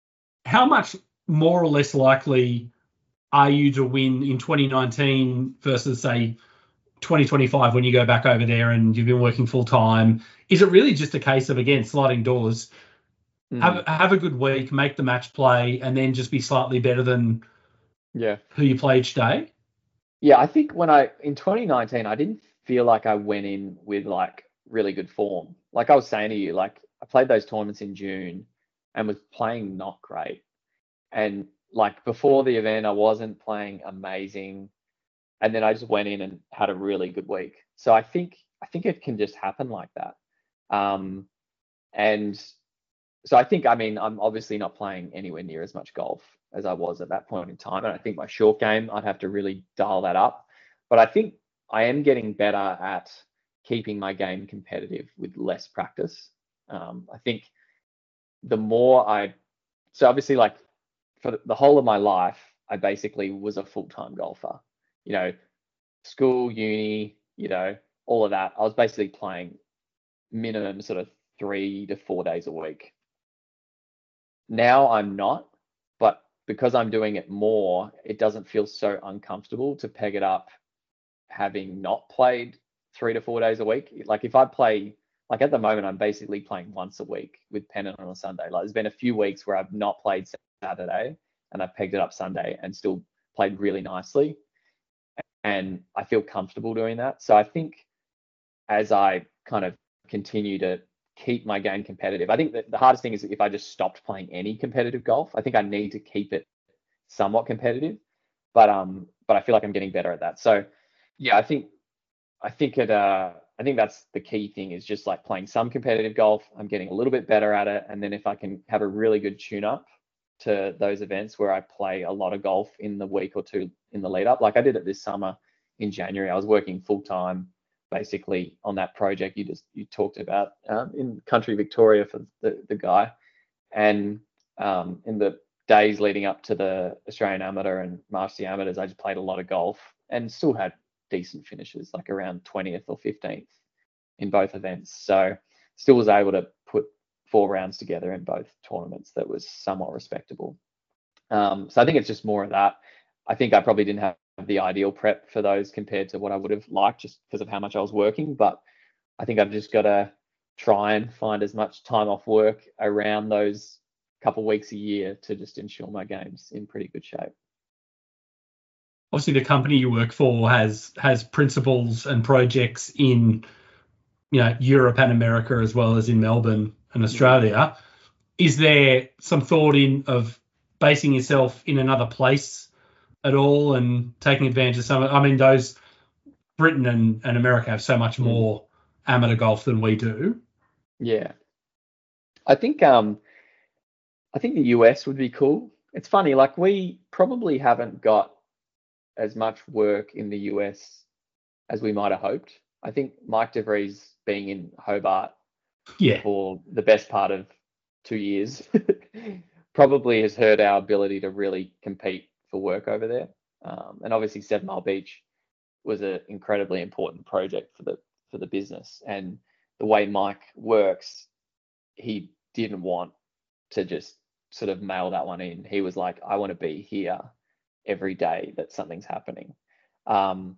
how much more or less likely are you to win in twenty nineteen versus say twenty twenty-five when you go back over there and you've been working full time? Is it really just a case of, again, sliding doors? Mm. Have, have a good week, make the match play, and then just be slightly better than Yeah. who you play each day? Yeah, I think when I in twenty nineteen, I didn't feel like I went in with like really good form. Like I was saying to you, like I played those tournaments in June and was playing not great. And like before the event, I wasn't playing amazing. And then I just went in and had a really good week. So I think I think it can just happen like that. Um, and so I think, I mean, I'm obviously not playing anywhere near as much golf as I was at that point in time. And I think my short game, I'd have to really dial that up. But I think I am getting better at keeping my game competitive with less practice. Um, I think the more I, so obviously, like for the whole of my life, I basically was a full-time golfer. You know, school, uni, you know, all of that. I was basically playing minimum sort of three to four days a week. Now I'm not, but because I'm doing it more, it doesn't feel so uncomfortable to peg it up having not played three to four days a week. Like if I play, like at the moment, I'm basically playing once a week with pennant on a Sunday. Like there's been a few weeks where I've not played Saturday and I've pegged it up Sunday and still played really nicely. And I feel comfortable doing that. So I think as I kind of continue to keep my game competitive, I think that the hardest thing is if I just stopped playing any competitive golf. I think I need to keep it somewhat competitive, but um, but I feel like I'm getting better at that. So yeah, I think I think it uh I think that's the key thing is just like playing some competitive golf. I'm getting a little bit better at it, and then if I can have a really good tune up to those events where I play a lot of golf in the week or two in the lead up, like I did it this summer in January. I was working full time basically on that project you just you talked about um, in country Victoria for the, the guy, and um, in the days leading up to the Australian Amateur and Masters Amateurs, I just played a lot of golf and still had decent finishes, like around twentieth or fifteenth in both events. So still was able to put four rounds together in both tournaments that was somewhat respectable. Um, so I think it's just more of that. I think I probably didn't have the ideal prep for those compared to what I would have liked just because of how much I was working. But I think I've just got to try and find as much time off work around those couple weeks a year to just ensure my game's in pretty good shape. obviously the company you work for has has principals and projects in, you know, Europe and America as well as in Melbourne and Australia. Is there some thought in of basing yourself in another place at all and taking advantage of some? I mean, those Britain and, and America have so much more amateur golf than we do. Yeah, I think um, I think the U S would be cool. It's funny, like we probably haven't got as much work in the U S as we might have hoped. I think Mike DeVries being in Hobart yeah. for the best part of two years probably has hurt our ability to really compete for work over there. Um, and obviously Seven Mile Beach was an incredibly important project for the for the business. And the way Mike works, he didn't want to just sort of mail that one in. He was like, I want to be here every day that something's happening. Um,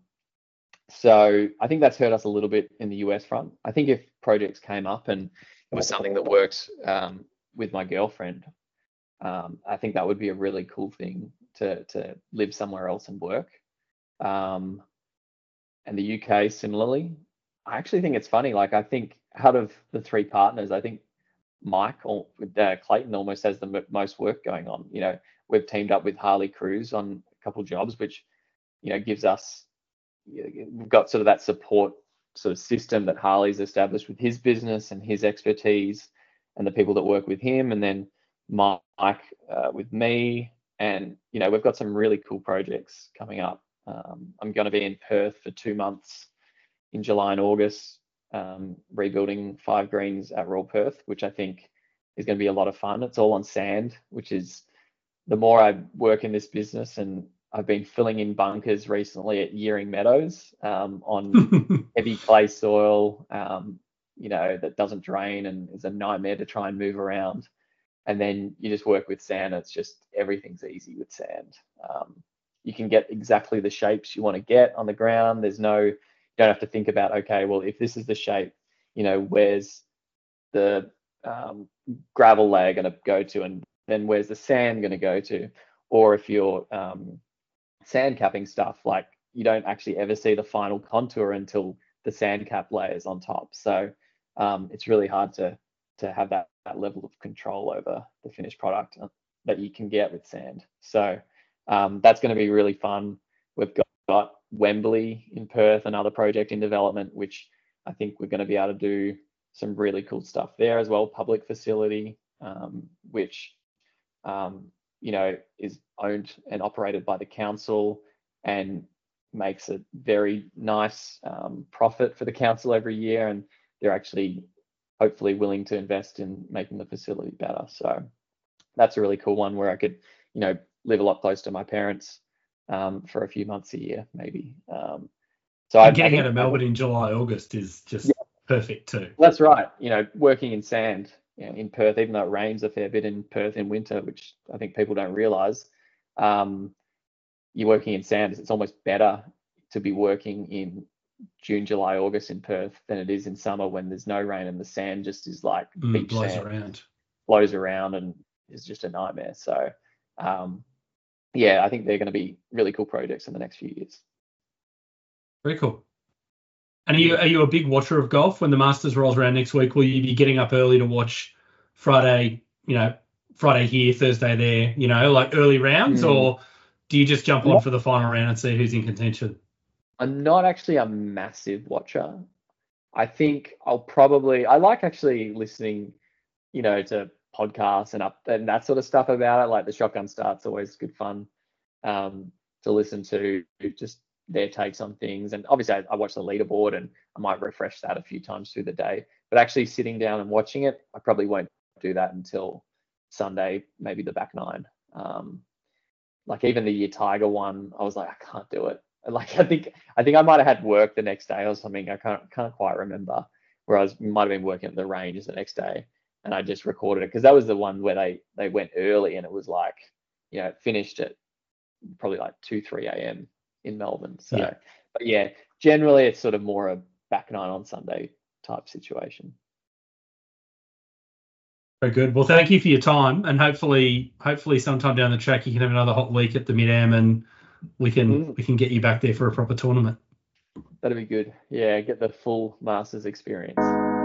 so I think that's hurt us a little bit in the U S front. I think if projects came up and it was something that worked um, with my girlfriend, um, I think that would be a really cool thing to to live somewhere else and work. Um, and the U K similarly. I actually think it's funny. Like I think out of the three partners, I think Mike or uh, Clayton almost has the m- most work going on. You know, we've teamed up with Harley Cruz on a couple of jobs, which, you know, gives us, you know, we've got sort of that support sort of system that Harley's established with his business and his expertise and the people that work with him. And then Mike uh, with me. And, you know, we've got some really cool projects coming up. Um, I'm going to be in Perth for two months in July and August, um, rebuilding five greens at Royal Perth, which I think is going to be a lot of fun. It's all on sand, which is, the more I work in this business, and I've been filling in bunkers recently at Yearing Meadows um, on heavy clay soil, um, you know, that doesn't drain and is a nightmare to try and move around. And then you just work with sand. It's just, everything's easy with sand. Um, you can get exactly the shapes you want to get on the ground. There's no, you don't have to think about, okay, well, if this is the shape, you know, where's the um, gravel layer going to go to, and then where's the sand going to go to? Or if you're um, sand capping stuff, like you don't actually ever see the final contour until the sand cap layers on top. So um, it's really hard to to have that, that level of control over the finished product that you can get with sand. So um, that's going to be really fun. We've got, got Wembley in Perth, another project in development, which I think we're going to be able to do some really cool stuff there as well. Public facility, um, which, um, you know, is owned and operated by the council and makes a very nice um, profit for the council every year. And they're actually hopefully willing to invest in making the facility better. So that's a really cool one where I could, you know, live a lot close to my parents um, for a few months a year, maybe. Um, so I, getting I out of Melbourne in July, August is just yeah, perfect too. That's right. You know, working in sand, you know, in Perth, even though it rains a fair bit in Perth in winter, which I think people don't realise, um, you're working in sand. It's almost better to be working in June, July, August in Perth than it is in summer when there's no rain and the sand just is like mm, beach blows sand, around, blows around and is just a nightmare. So, um, yeah, I think they're going to be really cool projects in the next few years. Very cool. And are you are you a big watcher of golf? When the Masters rolls around next week, will you be getting up early to watch Friday, you know, Friday here, Thursday there, you know, like early rounds, mm. or do you just jump on for the final round and see who's in contention? I'm not actually a massive watcher. I think I'll probably, I like actually listening, you know, to podcasts and up and that sort of stuff about it. Like the Shotgun Start's always good fun um, to listen to, just their takes on things. And obviously I, I watch the leaderboard and I might refresh that a few times through the day, but actually sitting down and watching it, I probably won't do that until Sunday, maybe the back nine. Um, like even the year Tiger one, I was like, I can't do it. Like I think I think I might have had work the next day or something. I can't can't quite remember. Where I was might have been working at the range the next day, and I just recorded it because that was the one where they they went early and it was like, you know, it finished at probably like two three a.m. in Melbourne. So, yeah. But yeah, generally it's sort of more a back nine on Sunday type situation. Very good. Well, thank you for your time, and hopefully hopefully sometime down the track you can have another hot week at the Mid-Am and we can Mm. we can get you back there for a proper tournament. That'd be good. Yeah, get the full Masters experience.